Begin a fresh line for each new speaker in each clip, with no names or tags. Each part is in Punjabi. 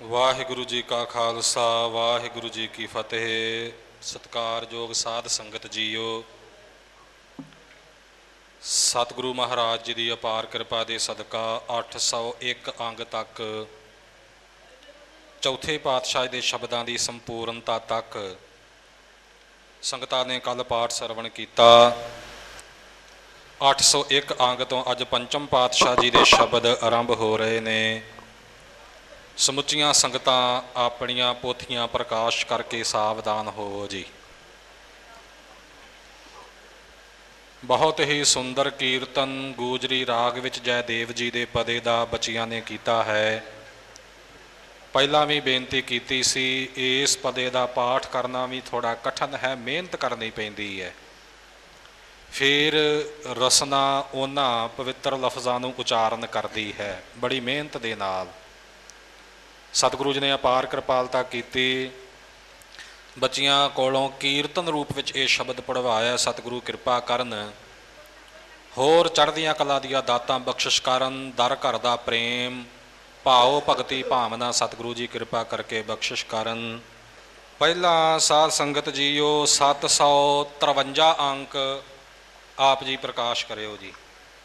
ਵਾਹਿਗੁਰੂ ਜੀ ਕਾ ਖਾਲਸਾ ਵਾਹਿਗੁਰੂ ਜੀ ਕੀ ਫਤਿਹ। ਸਤਿਕਾਰਯੋਗ ਸਾਧ ਸੰਗਤ ਜੀਓ, ਸਤਿਗੁਰੂ ਮਹਾਰਾਜ ਜੀ ਦੀ ਅਪਾਰ ਕਿਰਪਾ ਦੇ ਸਦਕਾ 801 ਅੰਗ ਤੱਕ ਚੌਥੇ ਪਾਤਸ਼ਾਹ ਦੇ ਸ਼ਬਦਾਂ ਦੀ ਸੰਪੂਰਨਤਾ ਤੱਕ ਸੰਗਤਾਂ ਨੇ ਕੱਲ ਪਾਠ ਸਰਵਣ ਕੀਤਾ। 801 ਅੰਗ ਤੋਂ ਅੱਜ ਪੰਚਮ ਪਾਤਸ਼ਾਹ ਜੀ ਦੇ ਸ਼ਬਦ ਆਰੰਭ ਹੋ ਰਹੇ ਨੇ। ਸਮੁੱਚੀਆਂ ਸੰਗਤਾਂ ਆਪਣੀਆਂ ਪੋਥੀਆਂ ਪ੍ਰਕਾਸ਼ ਕਰਕੇ ਸਾਵਧਾਨ ਹੋਵੋ ਜੀ। ਬਹੁਤ ਹੀ ਸੁੰਦਰ ਕੀਰਤਨ ਗੂਜਰੀ ਰਾਗ ਵਿੱਚ ਜੈਦੇਵ ਜੀ ਦੇ ਪਦੇ ਦਾ ਬੱਚਿਆਂ ਨੇ ਕੀਤਾ ਹੈ। ਪਹਿਲਾਂ ਵੀ ਬੇਨਤੀ ਕੀਤੀ ਸੀ, ਇਸ ਪਦੇ ਦਾ ਪਾਠ ਕਰਨਾ ਵੀ ਥੋੜ੍ਹਾ ਕਠਿਨ ਹੈ, ਮਿਹਨਤ ਕਰਨੀ ਪੈਂਦੀ ਹੈ। ਫਿਰ ਰਸਨਾ ਉਹਨਾਂ ਪਵਿੱਤਰ ਲਫ਼ਜ਼ਾਂ ਨੂੰ ਉਚਾਰਨ ਕਰਦੀ ਹੈ ਬੜੀ ਮਿਹਨਤ ਦੇ ਨਾਲ। ਸਤਿਗੁਰੂ ਜੀ ਨੇ ਅਪਾਰ ਕਿਰਪਾਲਤਾ ਕੀਤੀ, ਬੱਚਿਆਂ ਕੋਲੋਂ ਕੀਰਤਨ ਰੂਪ ਵਿੱਚ ਇਹ ਸ਼ਬਦ ਪੜ੍ਹਵਾਇਆ। ਸਤਿਗੁਰੂ ਕਿਰਪਾ ਕਰਨ, ਹੋਰ ਚੜ੍ਹਦੀਆਂ ਕਲਾ ਦੀਆਂ ਦਾਤਾਂ ਬਖਸ਼ਿਸ਼ ਕਰਨ, ਦਰ ਘਰ ਦਾ ਪ੍ਰੇਮ ਭਾਓ ਭਗਤੀ ਭਾਵਨਾ ਸਤਿਗੁਰੂ ਜੀ ਕਿਰਪਾ ਕਰਕੇ ਬਖਸ਼ਿਸ਼ ਕਰਨ। ਪਹਿਲਾਂ ਸਾਧ ਸੰਗਤ ਜੀਓ 753 ਅੰਕ ਆਪ ਜੀ ਪ੍ਰਕਾਸ਼ ਕਰਿਓ ਜੀ।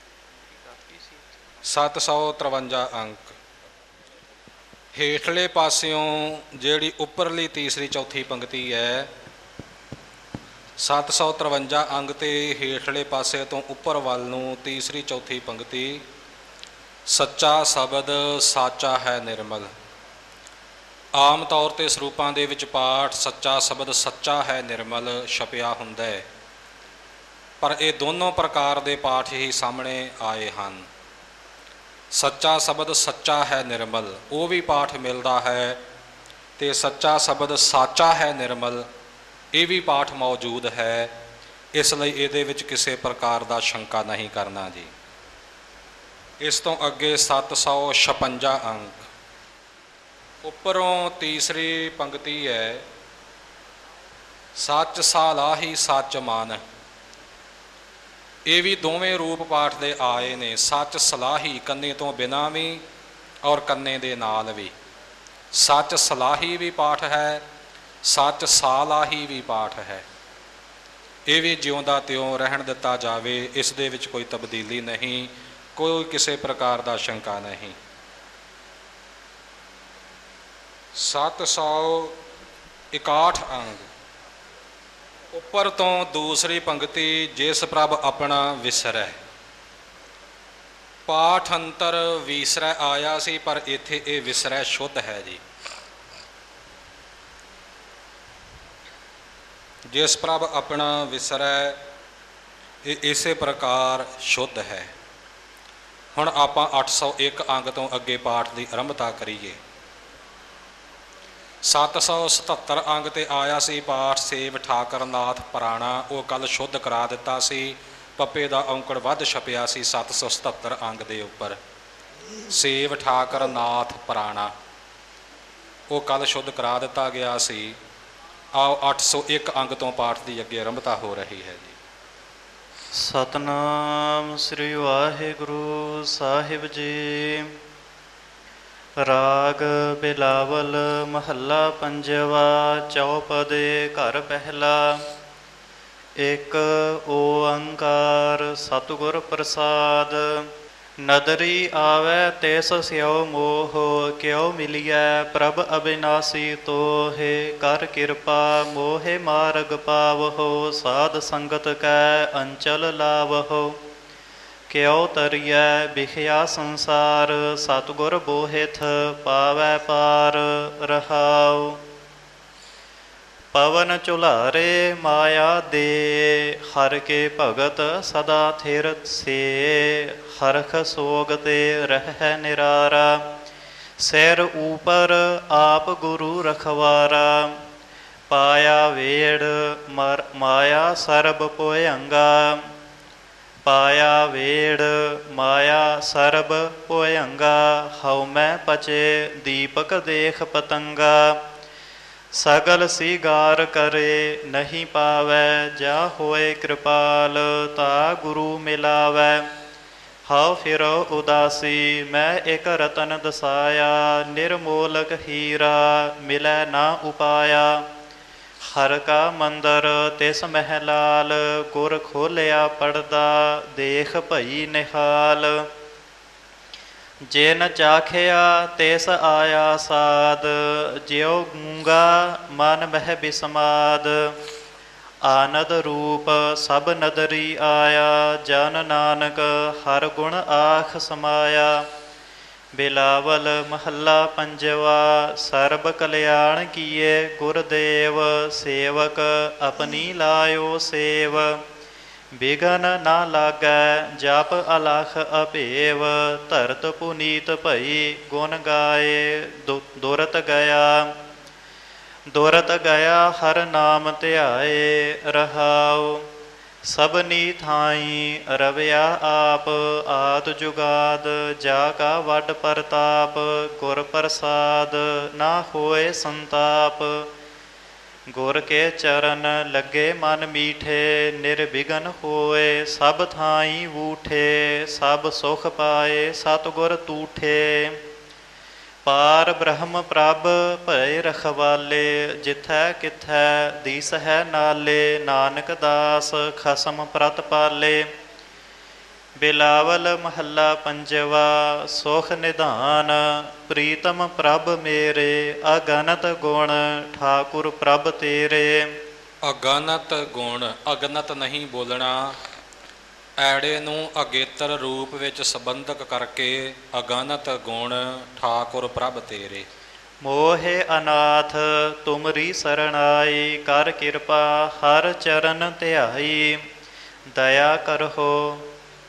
753 ਅੰਕ ਹੇਠਲੇ ਪਾਸਿਓਂ ਜਿਹੜੀ ਉੱਪਰਲੀ ਤੀਸਰੀ ਚੌਥੀ ਪੰਕਤੀ ਹੈ, 753 ਅੰਗ ਤੇ ਹੇਠਲੇ ਪਾਸੇ ਤੋਂ ਉੱਪਰ ਵੱਲ ਨੂੰ ਤੀਸਰੀ ਚੌਥੀ ਪੰਕਤੀ, ਸੱਚਾ ਸ਼ਬਦ ਸਾਚਾ ਹੈ ਨਿਰਮਲ। ਆਮ ਤੌਰ 'ਤੇ ਸਰੂਪਾਂ ਦੇ ਵਿੱਚ ਪਾਠ ਸੱਚਾ ਸ਼ਬਦ ਸੱਚਾ ਹੈ ਨਿਰਮਲ ਛਪਿਆ ਹੁੰਦਾ ਹੈ, ਪਰ ਇਹ ਦੋਨੋਂ ਪ੍ਰਕਾਰ ਦੇ ਪਾਠ ਹੀ ਸਾਹਮਣੇ ਆਏ ਹਨ। ਸੱਚਾ ਸ਼ਬਦ ਸੱਚਾ ਹੈ ਨਿਰਮਲ ਉਹ ਵੀ ਪਾਠ ਮਿਲਦਾ ਹੈ, ਅਤੇ ਸੱਚਾ ਸ਼ਬਦ ਸਾਚਾ ਹੈ ਨਿਰਮਲ ਇਹ ਵੀ ਪਾਠ ਮੌਜੂਦ ਹੈ। ਇਸ ਲਈ ਇਹਦੇ ਵਿੱਚ ਕਿਸੇ ਪ੍ਰਕਾਰ ਦਾ ਸ਼ੰਕਾ ਨਹੀਂ ਕਰਨਾ ਜੀ। ਇਸ ਤੋਂ ਅੱਗੇ 756 ਅੰਕ ਉੱਪਰੋਂ ਤੀਸਰੀ ਪੰਕਤੀ ਹੈ, ਸੱਚ ਸਾਲਾਹੀ ਸੱਚ ਮਨ। ਇਹ ਵੀ ਦੋਵੇਂ ਰੂਪ ਪਾਠ ਦੇ ਆਏ ਨੇ, ਸੱਚ ਸਲਾਹੀ ਕੰਨੇ ਤੋਂ ਬਿਨਾਂ ਵੀ ਔਰ ਕੰਨੇ ਦੇ ਨਾਲ ਵੀ। ਸੱਚ ਸਲਾਹੀ ਵੀ ਪਾਠ ਹੈ, ਸੱਚ ਸਾਲਾਹੀ ਵੀ ਪਾਠ ਹੈ। ਇਹ ਵੀ ਜਿਉਂਦਾ ਤਿਉਂ ਰਹਿਣ ਦਿੱਤਾ ਜਾਵੇ, ਇਸ ਦੇ ਵਿੱਚ ਕੋਈ ਤਬਦੀਲੀ ਨਹੀਂ, ਕੋਈ ਕਿਸੇ ਪ੍ਰਕਾਰ ਦਾ ਸ਼ੰਕਾ ਨਹੀਂ। 761 ਅੰਗ ਉੱਪਰ ਤੋਂ ਦੂਸਰੀ ਪੰਕਤੀ, ਜਿਸ ਪ੍ਰਭ ਆਪਣਾ ਵਿਸਰੈ। ਪਾਠ ਅੰਤਰ ਵਿਸਰੈ ਆਇਆ ਸੀ, ਪਰ ਇੱਥੇ ਇਹ ਵਿਸਰੈ ਸ਼ੁੱਧ ਹੈ ਜੀ। ਜਿਸ ਪ੍ਰਭ ਆਪਣਾ ਵਿਸਰੈ ਇਹ ਇਸੇ ਪ੍ਰਕਾਰ ਸ਼ੁੱਧ ਹੈ। ਹੁਣ ਆਪਾਂ 801 ਅੰਗ ਤੋਂ ਅੱਗੇ ਪਾਠ ਦੀ ਆਰੰਭਤਾ ਕਰੀਏ। 777 ਅੰਗ 'ਤੇ ਆਇਆ ਸੀ ਪਾਠ ਸੇਵ ਠਾਕਰ ਨਾਥ ਪੁਰਾਣਾ, ਉਹ ਕੱਲ ਸ਼ੁੱਧ ਕਰਾ ਦਿੱਤਾ ਸੀ। ਪੱਪੇ ਦਾ ਔਂਕੜ ਵੱਧ ਛਪਿਆ ਸੀ 777 ਅੰਗ ਦੇ ਉੱਪਰ, ਸੇਵ ਠਾਕਰ ਨਾਥ ਪੁਰਾਣਾ, ਉਹ ਕੱਲ ਸ਼ੁੱਧ ਕਰਾ ਦਿੱਤਾ ਗਿਆ ਸੀ। ਆਓ 801 ਅੰਗ ਤੋਂ ਪਾਠ ਦੀ ਅੱਗੇ ਆਰੰਭਤਾ ਹੋ ਰਹੀ ਹੈ ਜੀ।
ਸਤਨਾਮ ਸ੍ਰੀ ਵਾਹਿਗੁਰੂ ਸਾਹਿਬ ਜੀ। ਰਾਗ ਬਿਲਾਵਲ ਮਹੱਲਾ ਪੰਜਵਾ, ਚੌਪਦੇ ਘਰ ਪਹਿਲਾ। ਇੱਕ ਓੰਕਾਰ ਸਤਿਗੁਰ ਪ੍ਰਸਾਦ। ਨਦਰੀ ਆਵੈ ਤਿਸ ਸਿਉ ਮੋਹ, ਕਿਉ ਮਿਲੀਐ ਪ੍ਰਭ ਅਬਿਨਾਸੀ ਤੋਹਿ। ਕਰ ਕਿਰਪਾ ਮੋਹਿ ਮਾਰਗ ਪਾਵਹੁ, ਸਾਧ ਸੰਗਤ ਕੈ ਅੰਚਲ ਲਾਵਹੁ। ਕਿਉ ਤਰੀਐ ਬਿਖਿਆ ਸੰਸਾਰ, ਸਤਿਗੁਰ ਬੋਹਿਥ ਪਾਵੈ ਪਾਰ ਰਹਾਉ। ਪਵਨ ਝੁਲਾਰੇ ਮਾਇਆ ਦੇ, ਹਰਿ ਕੇ ਭਗਤ ਸਦਾ ਥਿਰ ਸੇ। ਹਰਖ ਸੋਗ ਤੇ ਰਹਿ ਨਿਰਾਰਾ, ਸਿਰ ਊਪਰ ਆਪ ਗੁਰੂ ਰਖਵਾਰਾ। ਪਾਇਆ ਵੇੜ ਮਾਇਆ ਸਰਬ ਭੁਯੰਗਾ, ਪਾਇਆ ਵੇੜ ਮਾਇਆ ਸਰਬ ਭੁਯੰਗਾ। ਹਉ ਮੈਂ ਪਚੇ ਦੀਪਕ ਦੇਖ ਪਤੰਗਾ, ਸਗਲ ਸੀਗਾਰ ਕਰੇ ਨਹੀਂ ਪਾਵੈ। ਜਾ ਹੋਏ ਕਿਰਪਾਲ ਤਾ ਗੁਰੂ ਮਿਲਾਵੈ, ਹਉ ਫਿਰੋ ਉਦਾਸੀ ਮੈਂ ਇਕ ਰਤਨ ਦਸਾਇਆ, ਨਿਰਮੋਲਕ ਹੀਰਾ ਮਿਲੈ ਨਾ ਉਪਾਇਆ। ਹਰ ਕਾ ਮੰਦਰ ਤਿਸ ਮਹਿਲਾਲ, ਗੁਰ ਖੋਲਿਆ ਪੜਦਾ ਦੇਖ ਭਈ ਨਿਹਾਲ। ਜਿਨ ਚਾਖਿਆ ਤਿਸ ਆਇਆ ਸਾਧ, ਜਿਉ ਗੂੰਗਾ ਮਨ ਮਹਿ ਬਿਸਮਾਦ। ਆਨੰਦ ਰੂਪ ਸਭ ਨਦਰੀ ਆਇਆ, ਜਨ ਨਾਨਕ ਹਰ ਗੁਣ ਆਖ ਸਮਾਇਆ। ਬਿਲਾਵਲ ਮਹੱਲਾ ਪੰਜਵਾ। ਸਰਬ ਕਲਿਆਣ ਕੀਏ ਗੁਰਦੇਵ, ਸੇਵਕ ਆਪਣੀ ਲਾਇਓ ਸੇਵ। ਬਿਗਨ ਨਾ ਲਾਗੈ ਜਪ ਅਲਖ ਅਭੇਵ, ਧਰਤ ਪੁਨੀਤ ਭਈ ਗੁਣ ਗਾਏ ਦੁਰਤ ਗਿਆ। ਦੁਰਤ ਗਿਆ ਹਰ ਨਾਮ ਧਿਆਏ ਰਹਾਉ, ਸਭਨੀ ਥਾਈ ਰਵਿਆ ਆਪ। ਆਦ ਜੁਗਾਦ ਜਾ ਕਾ ਵੱਡ ਪ੍ਰਤਾਪ, ਗੁਰ ਪ੍ਰਸਾਦ ਨਾ ਹੋਏ ਸੰਤਾਪ। ਗੁਰ ਕੇ ਚਰਨ ਲੱਗੇ ਮਨ ਮੀਠੇ, ਨਿਰਵਿਘਨ ਹੋਏ ਸਭ ਥਾਈ ਵੂਠੇ। ਸਭ ਸੁਖ ਪਾਏ ਸਤਿਗੁਰ ਤੂਠੇ, ਪਾਰ ਬ੍ਰਹਮ ਪ੍ਰਭ ਭਏ ਰਖਵਾਲੇ। ਜਿਥੈ ਕਿਥੈ ਦੀਸ ਹੈ ਨਾਲੇ, ਨਾਨਕ ਦਾਸ ਖਸਮ ਪ੍ਰਤ ਪਾਲੇ। ਬਿਲਾਵਲ ਮਹੱਲਾ ਪੰਜਵਾ। ਸੁਖ ਨਿਧਾਨ ਪ੍ਰੀਤਮ ਪ੍ਰਭ ਮੇਰੇ, ਅਗਨਤ ਗੁਣ ਠਾਕੁਰ ਪ੍ਰਭ ਤੇਰੇ।
ਅਗਨਤ ਗੁਣ, ਅਗਨਤ ਨਹੀਂ ਬੋਲਣਾ। ਐੜੇ ਨੂੰ ਅਗੇਤਰ ਰੂਪ ਵਿੱਚ ਸੰਬੰਧਕ ਕਰਕੇ ਅਗਨਤ ਗੁਣ ਠਾਕੁਰ ਪ੍ਰਭ ਤੇਰੇ।
ਮੋਹਿ ਅਨਾਥ ਤੁਮਰੀ ਸਰਣਾਈ, ਕਰ ਕਿਰਪਾ ਹਰ ਚਰਨ ਧਿਆਈ। ਦਇਆ ਕਰਹੁ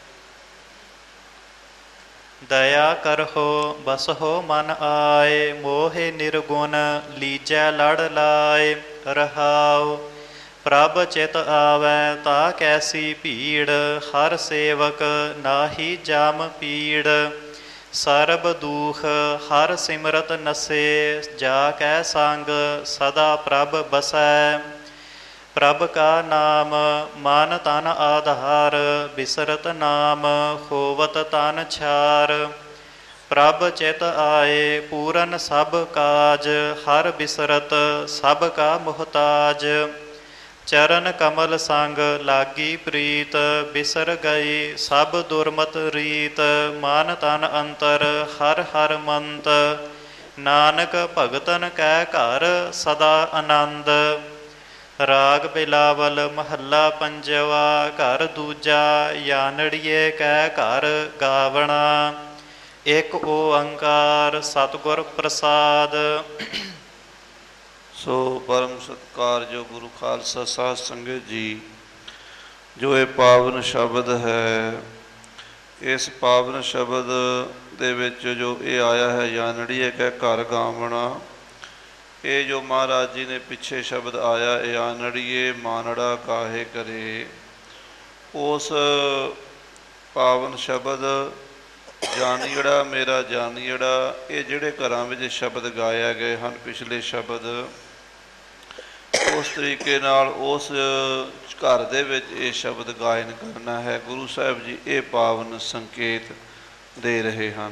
ਦਇਆ ਕਰਹੁ ਬਸਹੁ ਮਨ ਆਏ, ਮੋਹਿ ਨਿਰਗੁਣ ਲੀਜੈ ਲੜ ਲਾਏ। ਰਹਾਉ ਪ੍ਰਭ ਚਿਤ ਆਵੈ ਤਾ ਕੈਸੀ ਭੀੜ, ਹਰ ਸੇਵਕ ਨਾਹੀ ਜਾਮ ਪੀੜ। ਸਰਬ ਦੂਖ ਹਰ ਸਿਮਰਤ ਨਸੇ, ਜਾ ਕੈ ਸੰਗ ਸਦਾ ਪ੍ਰਭ ਬਸੈ। ਪ੍ਰਭ ਕਾ ਨਾਮ ਮਨ ਤਨ ਆਧਾਰ, ਬਿਸਰਤ ਨਾਮ ਹੋਵਤ ਤਨ ਛਾਰ। ਪ੍ਰਭ ਚਿਤ ਆਏ ਪੂਰਨ ਸਭ ਕਾਜ, ਹਰ ਬਿਸਰਤ ਸਭ ਕਾ ਮੁਹਤਾਜ। ਚਰਨ ਕਮਲ ਸੰਗ ਲਾਗੀ ਪ੍ਰੀਤ, ਬਿਸਰ ਗਈ ਸਭ ਦੁਰਮਤ ਰੀਤ। ਮਨ ਤਨ ਅੰਤਰ ਹਰ ਹਰ ਮੰਤ, ਨਾਨਕ ਭਗਤਨ ਕੈ ਘਰ ਸਦਾ ਆਨੰਦ। ਰਾਗ ਬਿਲਾਵਲ ਮਹੱਲਾ ਪੰਜਵਾ। ਘਰ ਦੂਜਾ ਯਾਨੜੀਏ ਕੈ ਘਰ ਗਾਵਣਾ, ਇਕ ਓੰਕਾਰ ਸਤਿਗੁਰ ਪ੍ਰਸਾਦ।
ਸੋ ਪਰਮ ਸਤਿਕਾਰਯੋਗ ਗੁਰੂ ਖਾਲਸਾ ਸਾਧ ਸੰਗਤ ਜੀ, ਜੋ ਇਹ ਪਾਵਨ ਸ਼ਬਦ ਹੈ, ਇਸ ਪਾਵਨ ਸ਼ਬਦ ਦੇ ਵਿੱਚ ਜੋ ਇਹ ਆਇਆ ਹੈ ਯਾਨੜੀਏ ਕੈ ਘਰ ਗਾਵਣਾ, ਇਹ ਜੋ ਮਹਾਰਾਜ ਜੀ ਨੇ ਪਿੱਛੇ ਸ਼ਬਦ ਆਇਆ, ਇਹ ਆਨੜੀਏ ਮਾਨੜਾ ਕਾਹੇ ਕਰੇ, ਉਸ ਪਾਵਨ ਸ਼ਬਦ ਜਾਨੀੜਾ ਮੇਰਾ ਜਾਨੀੜਾ, ਇਹ ਜਿਹੜੇ ਘਰਾਂ ਵਿੱਚ ਸ਼ਬਦ ਗਾਇਆ ਗਏ ਹਨ ਪਿਛਲੇ ਸ਼ਬਦ, ਉਸ ਤਰੀਕੇ ਨਾਲ ਉਸ ਘਰ ਦੇ ਵਿੱਚ ਇਹ ਸ਼ਬਦ ਗਾਇਨ ਕਰਨਾ ਹੈ। ਗੁਰੂ ਸਾਹਿਬ ਜੀ ਇਹ ਪਾਵਨ ਸੰਕੇਤ ਦੇ ਰਹੇ ਹਨ।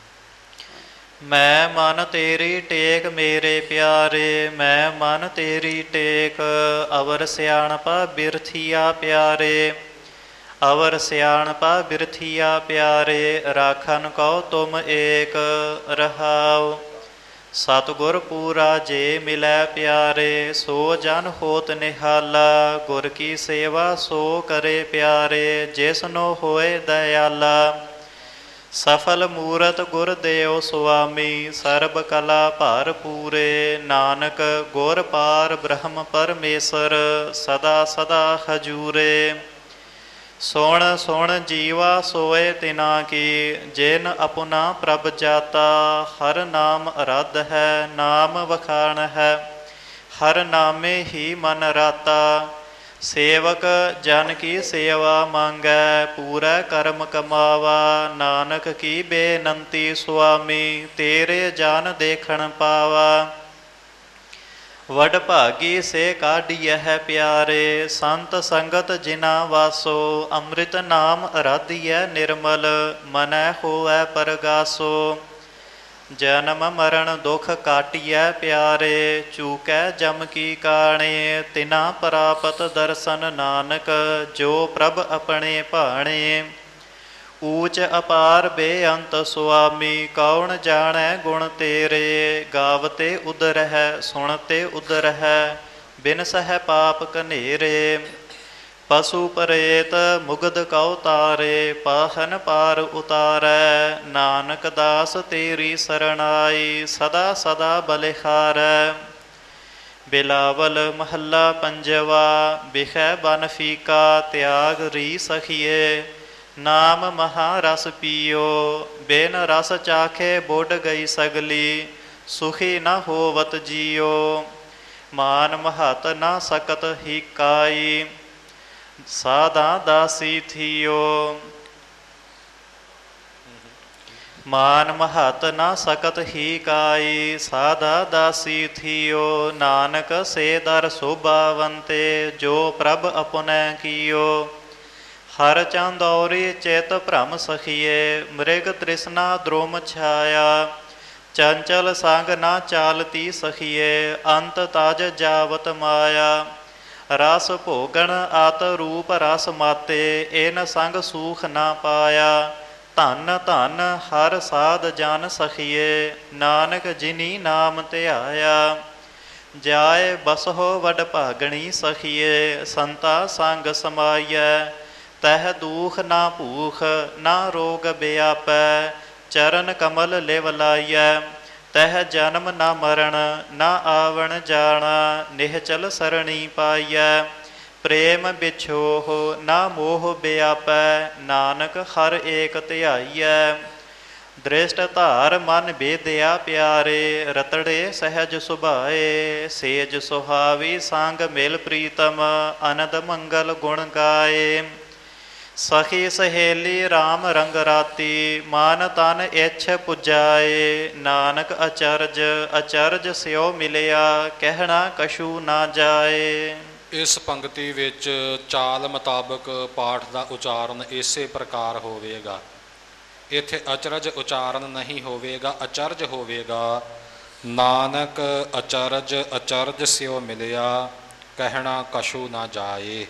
ਮੈਂ ਮਨ ਤੇਰੀ ਟੇਕ ਮੇਰੇ ਪਿਆਰੇ, ਮੈਂ ਮਨ ਤੇਰੀ ਟੇਕ। ਅਵਰ ਸਿਆਣਪਾ ਬਿਰਥੀਆ ਪਿਆਰੇ, ਅਵਰ ਸਿਆਣਪਾ ਬਿਰਥੀਆ ਪਿਆਰੇ। ਰਾਖਨ ਕਉ ਤੁਮ ਏਕ। ਰਹਾਉ ਸਤਿਗੁਰ ਪੂਰਾ ਜੇ ਮਿਲੈ ਪਿਆਰੇ, ਸੋ ਜਨ ਹੋਤ ਨਿਹਾਲਾ। ਗੁਰ ਕੀ ਸੇਵਾ ਸੋ ਕਰੇ ਪਿਆਰੇ, ਜਿਸਨੋ ਹੋਏ ਦਇਆਲਾ। ਸਫਲ ਮੂਰਤ ਗੁਰਦੇਵ ਸੁਆਮੀ, ਸਰਬ ਕਲਾ ਭਰ ਪੂਰੇ। ਨਾਨਕ ਗੁਰ ਪਾਰ ਬ੍ਰਹਮ ਪਰਮੇਸ਼ਰ, ਸਦਾ ਸਦਾ ਹਜੂਰੇ। ਸੁਣ ਸੁਣ ਜੀਵਾ ਸੋਏ ਤਿਨਾ ਕੀ, ਜਿਨ ਆਪਣਾ ਪ੍ਰਭ ਜਾਤਾ। ਹਰ ਨਾਮ ਅਰਾਧ ਹੈ ਨਾਮ ਵਖਾਣ ਹੈ, ਹਰ ਨਾਮੇ ਹੀ ਮਨ ਰਾਤਾ। ਸੇਵਕ ਜਨ ਕੀ ਸੇਵਾ ਮੰਗੈ, ਪੂਰਾ ਕਰਮ ਕਮਾਵਾ। ਨਾਨਕ ਕੀ ਬੇਨੰਤੀ ਸੁਆਮੀ, ਤੇਰੇ ਜਨ ਦੇਖਣ ਪਾਵਾ। ਵਡ ਭਾਗੀ ਸੇ ਕਾਢੀਐ ਪਿਆਰੇ, ਸੰਤ ਸੰਗਤ ਜਿਨਾ ਵਾਸੋ, ਅੰਮ੍ਰਿਤ ਨਾਮ ਅਰਾਧੀਐ ਨਿਰਮਲ, ਮਨੈ ਹੋਐ ਪਰਗਾਸੋ। ਜਨਮ ਮਰਨ ਦੁਖ ਕਾਟੀਐ ਪਿਆਰੇ, ਚੂਕੈ ਜਮ ਕੀ ਕਾਣੇ, ਤਿਨਾ ਪ੍ਰਾਪਤ ਦਰਸ਼ਨ ਨਾਨਕ, ਜੋ ਪ੍ਰਭ ਆਪਣੇ ਭਾਣੇ। ਊਚ ਅਪਾਰ ਬੇਅੰਤ ਸੁਆਮੀ, ਕੌਣ ਜਾਣੈ ਗੁਣ ਤੇਰੇ, ਗਾਵਤੇ ਉਦਰਹਿ ਸੁਣਤੇ ਉਦਰਹਿ, ਬਿਨ ਸਹਿ ਪਾਪ ਕਨੇਰੇ। ਪਸ਼ੂ ਪ੍ਰੇਤ ਮੁਗਧ ਕਉ ਤਾਰੇ, ਪਾਹਨ ਪਾਰ ਉਤਾਰੈ, ਨਾਨਕ ਦਾਸ ਤੇਰੀ ਸਰਣਾਈ, ਸਦਾ ਸਦਾ ਬਲਿਹਾਰੈ। ਬਿਲਾਵਲ ਮਹੱਲਾ ਪੰਜਵਾ। ਬਿਖੈ ਬਨ ਫੀਕਾ ਤਿਆਗ ਰੀ ਸਖੀਏ, ਨਾਮ ਮਹਾ ਰਸ ਪੀਓ, ਬਿਨ ਰਸ ਚਾਖੇ ਬੁੱਢ ਗਈ ਸਗਲੀ, ਸੁਖੀ ਨ ਹੋਵਤ ਜੀਓ। ਮਾਨ ਮਹਤ ਨ ਸਕਤ ਹੀ ਕਾਈ, ਸਾਧਾ ਦਾਸੀ ਥੀਓ। ਮਾਨ ਮਹਤ ਨ ਸਕਤ ਹੀ ਕਾਈ, ਸਾਧਾ ਦਾਸੀ ਥੀਓ। ਨਾਨਕ ਸੇ ਦਰ ਸੋਭਾਵੰਤੇ, ਜੋ ਪ੍ਰਭ ਆਪਣੈ ਕੀਓ। ਹਰ ਚੰਦੌਰੀ ਚਿਤ ਭ੍ਰਮ ਸਖੀਏ, ਮ੍ਰਿਗ ਤ੍ਰਿਸ਼ਨਾ ਦ੍ਰੋਮ ਛਾਇਆ, ਚੰਚਲ ਸੰਗ ਨਾ ਚਾਲਤੀ ਸਖੀਏ, ਅੰਤ ਤਜ ਜਾਵਤ ਮਾਇਆ। ਰਸ ਭੋਗਣ ਆਤ ਰੂਪ ਰਸ ਮਾਤੇ, ਇਨ ਸੰਗ ਸੂਖ ਨਾ ਪਾਇਆ। ਧਨ ਧਨ ਹਰ ਸਾਧ ਜਨ ਸਖੀਏ, ਨਾਨਕ ਜਿਨੀ ਨਾਮ ਧਿਆਇਆ। ਜਾਏ ਬਸਹੁ ਵਡ ਭਾਗਣੀ ਸਖੀਏ, ਸੰਤਾ ਸੰਗ ਸਮਾਈਐ। ਤਹ ਦੂਖ ਨਾ ਭੂਖ ਨਾ ਰੋਗ ਬਿਆਪੈ, ਚਰਨ ਕਮਲ ਲਿਵ ਲਾਈਐ। ਤਹ ਜਨਮ ਨਾ ਮਰਨ ਨਾ ਆਵਣ ਜਾਣਾ, ਨਿਹਚਲ ਸਰਣੀ ਪਾਈਐ। ਪ੍ਰੇਮ ਬਿਛੋਹ ਨਾ ਮੋਹ ਬਿਆਪੈ, ਨਾਨਕ ਹਰ ਏਕ ਧਿਆਈਐ। ਦ੍ਰਿਸ਼ਟ ਧਾਰ ਮਨ ਬੇਦਿਆ ਪਿਆਰੇ, ਰਤੜੇ ਸਹਿਜ ਸੁਭਾਏ। ਸੇਜ ਸੁਹਾਵੀ ਸੰਗ ਮਿਲ ਪ੍ਰੀਤਮ, ਅਨੰਦ ਮੰਗਲ ਗੁਣ ਗਾਏ। ਸਖੀ ਸਹੇਲੀ RAM ਰੰਗ ਰਾਤੀ, ਮਨ ਤਨ ਇੱਛ ਪੁਜਾਏ। ਨਾਨਕ ਅਚਰਜ ਅਚਰਜ ਸਿਓ ਮਿਲਿਆ, ਕਹਿਣਾ ਕਛੂ ਨਾ ਜਾਏ।
ਇਸ ਪੰਕਤੀ ਵਿੱਚ ਚਾਲ ਮੁਤਾਬਕ ਪਾਠ ਦਾ ਉਚਾਰਨ ਇਸੇ ਪ੍ਰਕਾਰ ਹੋਵੇਗਾ। ਇੱਥੇ ਅਚਰਜ ਉਚਾਰਨ ਨਹੀਂ ਹੋਵੇਗਾ, ਅਚਰਜ ਹੋਵੇਗਾ। ਨਾਨਕ ਅਚਰਜ ਅਚਰਜ ਸਿਓ ਮਿਲਿਆ, ਕਹਿਣਾ ਕਛੂ ਨਾ ਜਾਏ।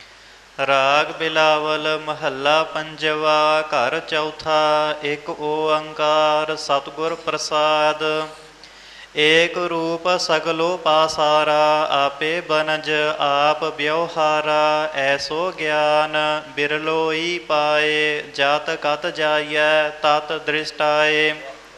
ਰਾਗ ਬਿਲਾਵਲ ਮਹੱਲਾ ਪੰਜਵਾ। ਘਰ ਚੌਥਾ। ਇੱਕ ਓੰਕਾਰ ਸਤਿਗੁਰ ਪ੍ਰਸਾਦ। ਏਕ ਰੂਪ ਸਗਲੋ ਪਾਸਾਰਾ, ਆਪੇ ਬਨਜ ਆਪ ਵਿਵਹਾਰਾ। ਐਸੋ ਗਿਆਨ ਬਿਰਲੋਈ ਪਾਏ, ਜਤ ਕਤ ਜਾਈਐ ਤਤ ਦ੍ਰਿਸ਼ਟਾਏ।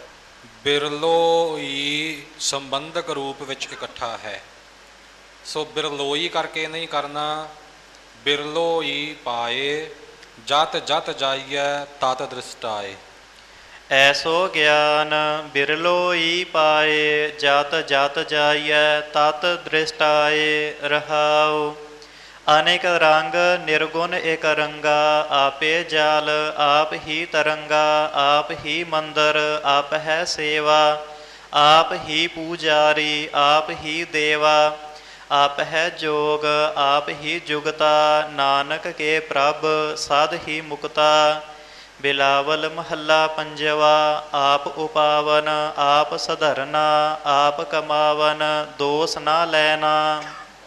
ਬਿਰਲੋਈ ਸੰਬੰਧਕ ਰੂਪ ਵਿੱਚ ਇਕੱਠਾ ਹੈ, ਸੋ ਬਿਰਲੋਈ ਕਰਕੇ ਨਹੀਂ ਕਰਨਾ। ਬਿਰਲੋਈ ਪਾਏ, ਜਤ ਜਤ ਜਾਈਐ ਤਤ ਦ੍ਰਿਸ਼ਟਾਏ।
ਐਸੋ ਗਿਆਨ ਬਿਰਲੋਈ ਪਾਏ, ਜਤ ਜਤ ਜਾਈਐ ਤਤ ਦ੍ਰਿਸ਼ਟਾਏ। ਰਹਾਉ। ਅਨੇਕ ਰੰਗ ਨਿਰਗੁਣ ਇਕ ਰੰਗਾ, ਆਪੇ ਜਾਲ ਆਪ ਹੀ ਤਰੰਗਾ। ਆਪ ਹੀ ਮੰਦਰ ਆਪ ਹੈ ਸੇਵਾ, ਆਪ ਹੀ ਪੂਜਾਰੀ ਆਪ ਹੀ ਦੇਵਾ। ਆਪ ਹੈ ਜੋਗ ਆਪ ਹੀ ਜੁਗਤਾ, ਨਾਨਕ ਕੇ ਪ੍ਰਭ ਸਦ ਹੀ ਮੁਕਤਾ। ਬਿਲਾਵਲ ਮਹੱਲਾ ਪੰਜਵਾ। ਆਪ ਉਪਾਵਨ ਆਪ ਸਧਰਨਾ, ਆਪ ਕਮਾਵਨ ਦੋਸ ਨਾ ਲੈਣਾ।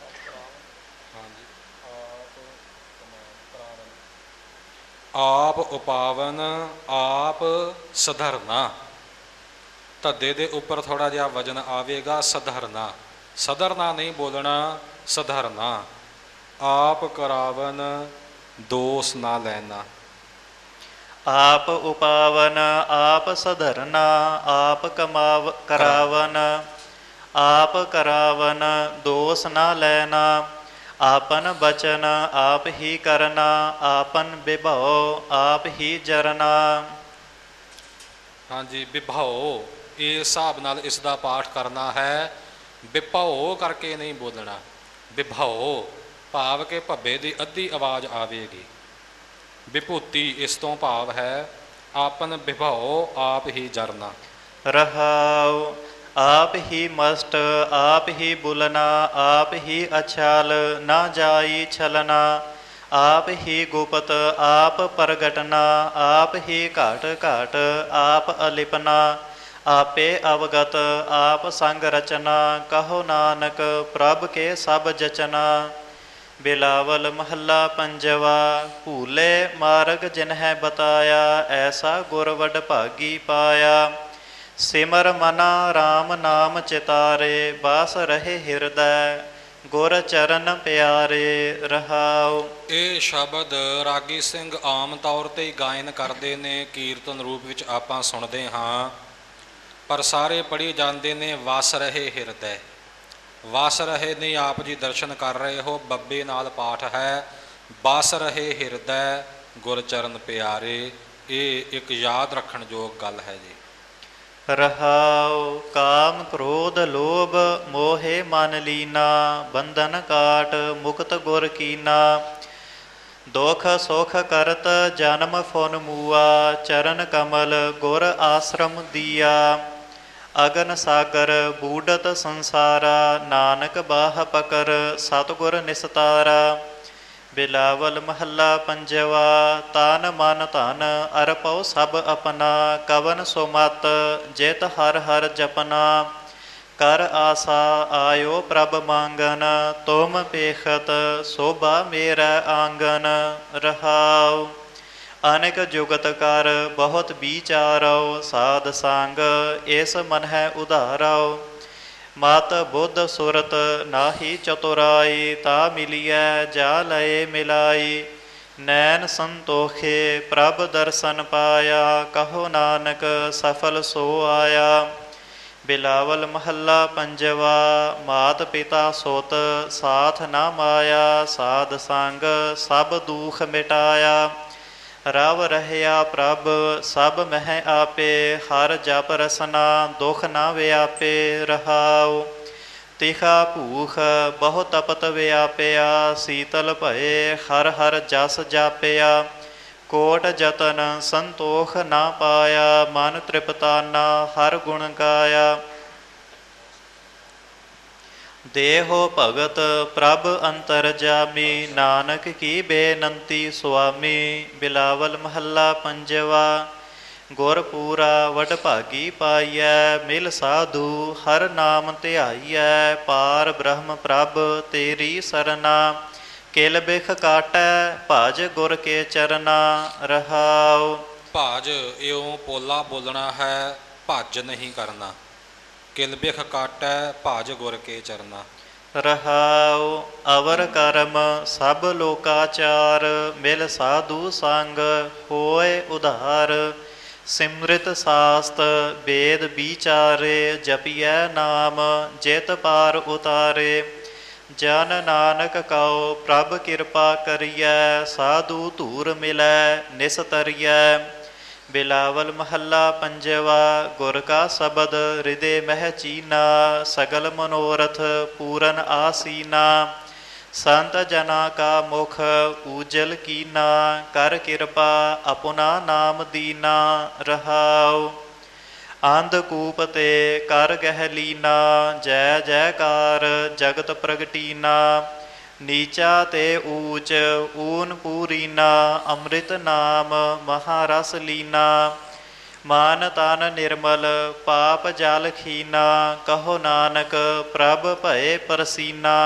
ਆਪ ਉਪਾਵਨ ਆਪ ਸਧਰਨਾ, ਧੱਦੇ ਦੇ ਉੱਪਰ ਥੋੜਾ ਜਿਹਾ ਵਜਨ ਆਵੇਗਾ। ਸਧਰਨਾ, ਸਧਰਨਾ ਨਹੀਂ ਬੋਲਣਾ, ਸਧਰਨਾ। ਆਪ ਕਰਾਵਨ ਦੋਸ ਨਾ ਲੈਣਾ।
ਆਪ ਉਪਾਵਨ ਆਪ ਸਧਰਨਾ, ਆਪ ਕਰਾਵਨ ਆਪ ਕਰਾਵਨ ਦੋਸ ਨਾ ਲੈਣਾ। ਆਪਨ ਬਚਨ ਆਪ ਹੀ ਕਰਨਾ, ਆਪਨ ਵਿਭਉ ਆਪ ਹੀ ਜਰਨਾ।
ਹਾਂਜੀ, ਵਿਭਉ ਇਸ ਹਿਸਾਬ ਨਾਲ ਇਸ ਦਾ ਪਾਠ ਕਰਨਾ ਹੈ। ਵਿਭਉ ਕਰਕੇ ਨਹੀਂ ਬੋਲਣਾ। ਵਿਭਉ ਭਾਵ ਕਿ ਭੱਬੇ ਦੀ ਅੱਧੀ ਆਵਾਜ਼ ਆਵੇਗੀ। ਵਿਭੂਤੀ ਇਸ ਤੋਂ ਭਾਵ ਹੈ ਆਪਨ ਵਿਭਉ ਆਪ ਹੀ ਜਰਨਾ।
ਰਹਾਉ। आप ही मस्त आप ही बुलना, आप ही अछाल ना जाई छलना, आप ही गुप्त आप प्रगटना, आप ही घाट घाट आप अलिपना, आपे अवगत आप संग रचना, कहो नानक प्रभ के सब जचना। बिलावल महला पंजवा। भूले मार्ग जिन्हें बताया, ऐसा गुर वड भागी पाया। सिमर मना राम नाम चितारे, बास रहे ਹਿਰਦੈ ਗੁਰ ਚਰਨ ਪਿਆਰੇ ਰਹਾਉ।
ਇਹ ਸ਼ਬਦ ਰਾਗੀ ਸਿੰਘ ਆਮ ਤੌਰ ਤੇ ਗਾਇਨ ਕਰਦੇ ਨੇ, ਕੀਰਤਨ ਰੂਪ ਵਿੱਚ ਆਪਾਂ ਸੁਣਦੇ ਹਾਂ, ਪਰ ਸਾਰੇ ਪੜ੍ਹੀ ਜਾਂਦੇ ਨੇ ਵਸ ਰਹੇ ਹਿਰਦੈ। ਵਸ ਰਹੇ ਨੇ ਆਪ ਜੀ ਦਰਸ਼ਨ ਕਰ ਰਹੇ ਹੋ, ਬੱਬੇ ਨਾਲ ਪਾਠ ਹੈ, ਬਸ ਰਹੇ ਹਿਰਦੈ ਗੁਰ ਚਰਨ ਪਿਆਰੇ। ਇਹ ਇੱਕ ਯਾਦ ਰੱਖਣ ਯੋਗ ਗੱਲ ਹੈ ਜੀ।
ਰਹਾਉ। ਕਾਮ ਕ੍ਰੋਧ ਲੋਭ ਮੋਹੇ ਮਨ ਲੀਨਾ, ਬੰਧਨ ਕਾਟ ਮੁਕਤ ਗੁਰ ਕੀਨਾ। ਦੁਖ ਸੁਖ ਕਰਤ ਜਨਮ ਫੁਨ ਮੂਆ, ਚਰਨ ਕਮਲ ਗੁਰ ਆਸ਼ਰਮ ਦੀਆ। ਅਗਨ ਸਾਗਰ ਬੂਡਤ ਸੰਸਾਰਾ, ਨਾਨਕ ਬਾਹ ਪਕਰ ਸਤਿਗੁਰ ਨਿਸਤਾਰਾ। ਬਿਲਾਵਲ ਮਹੱਲਾ ਪੰਜਵਾ। ਤਨ ਮਨ ਧਨ ਅਰਪਉ ਸਭ ਆਪਣਾ, ਕਵਨ ਸੋ ਮਤ ਜਿਤ ਹਰ ਹਰ ਜਪਨਾ। ਕਰ ਆਸਾ ਆਇਓ ਪ੍ਰਭ ਮੰਗਨ, ਤੁਮ ਪੇਖਤ ਸੋਭਾ ਮੇਰਾ ਆਂਗਨ। ਰਹਾਉ। ਅਨੇਕ ਜੁਗਤ ਕਰ ਬਹੁਤ ਵਿਚਾਰਉ, ਸਾਧ ਸੰਗ ਇਸ ਮਨ ਹੈ ਉਧਾਰਉ। ਮਤ ਬੁੱਧ ਸੁਰਤ ਨਾਹੀ ਚਤੁਰਾਈ, ਤਾ ਮਿਲੀਐ ਜਾ ਲਏ ਮਿਲਾਈ। ਨੈਣ ਸੰਤੋਖੇ ਪ੍ਰਭ ਦਰਸ਼ਨ ਪਾਇਆ, ਕਹੋ ਨਾਨਕ ਸਫਲ ਸੋ ਆਇਆ। ਬਿਲਾਵਲ ਮਹੱਲਾ ਪੰਜਵਾ। ਮਾਤ ਪਿਤਾ ਸੁਤ ਸਾਥ ਨਾ ਮਾਇਆ, ਸਾਧ ਸੰਗ ਸਭ ਦੁਖ ਮਿਟਾਇਆ। ਰਵ ਰਹਿਆ ਪ੍ਰਭ ਸਭ ਮਹਿ ਆਪੇ, ਹਰ ਜਪ ਰਸਨਾ ਦੁਖ ਨਾ ਵਿਆਪੇ। ਰਹਾਉ। ਤਿਖਾ ਭੂਖ ਬਹੁ ਤਪਤ ਵਿਆਪਿਆ, ਸੀਤਲ ਭਏ ਹਰ ਹਰ ਜਸ ਜਾਪਿਆ। ਕੋਟ ਜਤਨ ਸੰਤੋਖ ਨਾ ਪਾਇਆ, ਮਨ ਤ੍ਰਿਪਤਾਨਾ ਹਰ ਗੁਣ ਗਾਇਆ। ਦੇਹੋ ਭਗਤ ਪ੍ਰਭ ਅੰਤਰਜਾਮੀ, ਨਾਨਕ ਕੀ ਬੇਨੰਤੀ ਸੁਆਮੀ। ਬਿਲਾਵਲ ਮਹੱਲਾ ਪੰਜਵਾ। ਗੁਰ ਪੂਰਾ ਵਡ ਭਾਗੀ ਪਾਈਐ, ਮਿਲ ਸਾਧੂ ਹਰ ਨਾਮ ਧਿਆਈਐ। ਪਾਰ ਬ੍ਰਹਮ ਪ੍ਰਭ ਤੇਰੀ ਸਰਨਾ, ਕਿਲ ਬਿਖ ਕਾਟੈ ਭਜ ਗੁਰ ਕੇ ਚਰਨਾ। ਰਹਾਉ।
ਭਾਜ ਇਉਂ ਪੋਲਾ ਬੋਲਣਾ ਹੈ, ਭੱਜ ਨਹੀਂ ਕਰਨਾ। ਕਿਲ ਬਿਖ ਕਾਟੈ ਭਾਜ ਗੁਰ ਕੇ ਚਰਨਾ।
ਰਹਾਉ। ਅਵਰ ਕਰਮ ਸਭ ਲੋਕਾਚਾਰ, ਮਿਲ ਸਾਧੂ ਸੰਗ ਹੋਏ ਉਧਾਰ। ਸਿਮਰਿਤ ਸਾਸਤ ਵੇਦ ਵਿਚਾਰੇ, ਜਪੀਐ ਨਾਮ ਜਿਤ ਪਾਰ ਉਤਾਰੇ। ਜਨ ਨਾਨਕ ਕਉ ਪ੍ਰਭ ਕਿਰਪਾ ਕਰੀਐ, ਸਾਧੂ ਧੂਰ ਮਿਲੈ ਨਿਸਤਰੀਐ। ਬਿਲਾਵਲ ਮਹੱਲਾ ਪੰਜਵਾ। ਗੁਰ ਕਾ ਸ਼ਬਦ ਹਿਰਦੇ ਮਹਿ ਚੀਨਾ, ਸਗਲ ਮਨੋਰਥ ਪੂਰਨ ਆਸੀਨਾ। ਸੰਤ ਜਨਾ ਕਾ ਮੁਖ ਊਜਲ ਕੀਨਾ, ਕਰ ਕਿਰਪਾ ਆਪਣਾ ਨਾਮ ਦੀਨਾ। ਰਹਾਉ। ਅੰਧਕੂਪ ਤੇ ਕਰ ਗਹਿ ਲੀਨਾ, ਜੈ ਜੈਕਾਰ ਜਗਤ ਪ੍ਰਗਟੀਨਾ। ਨੀਚਾ ਤੇ ਊਚ ਊਨ ਪੂਰੀਨਾ, ਅੰਮ੍ਰਿਤ ਨਾਮ ਮਹਾਰਸ ਲੀਨਾ। ਮਾਨ ਤਨ ਨਿਰਮਲ ਪਾਪ ਜਲ ਖੀਨਾ, ਕਹੋ ਨਾਨਕ ਪ੍ਰਭ ਭਏ ਪਰਸੀਨਾ।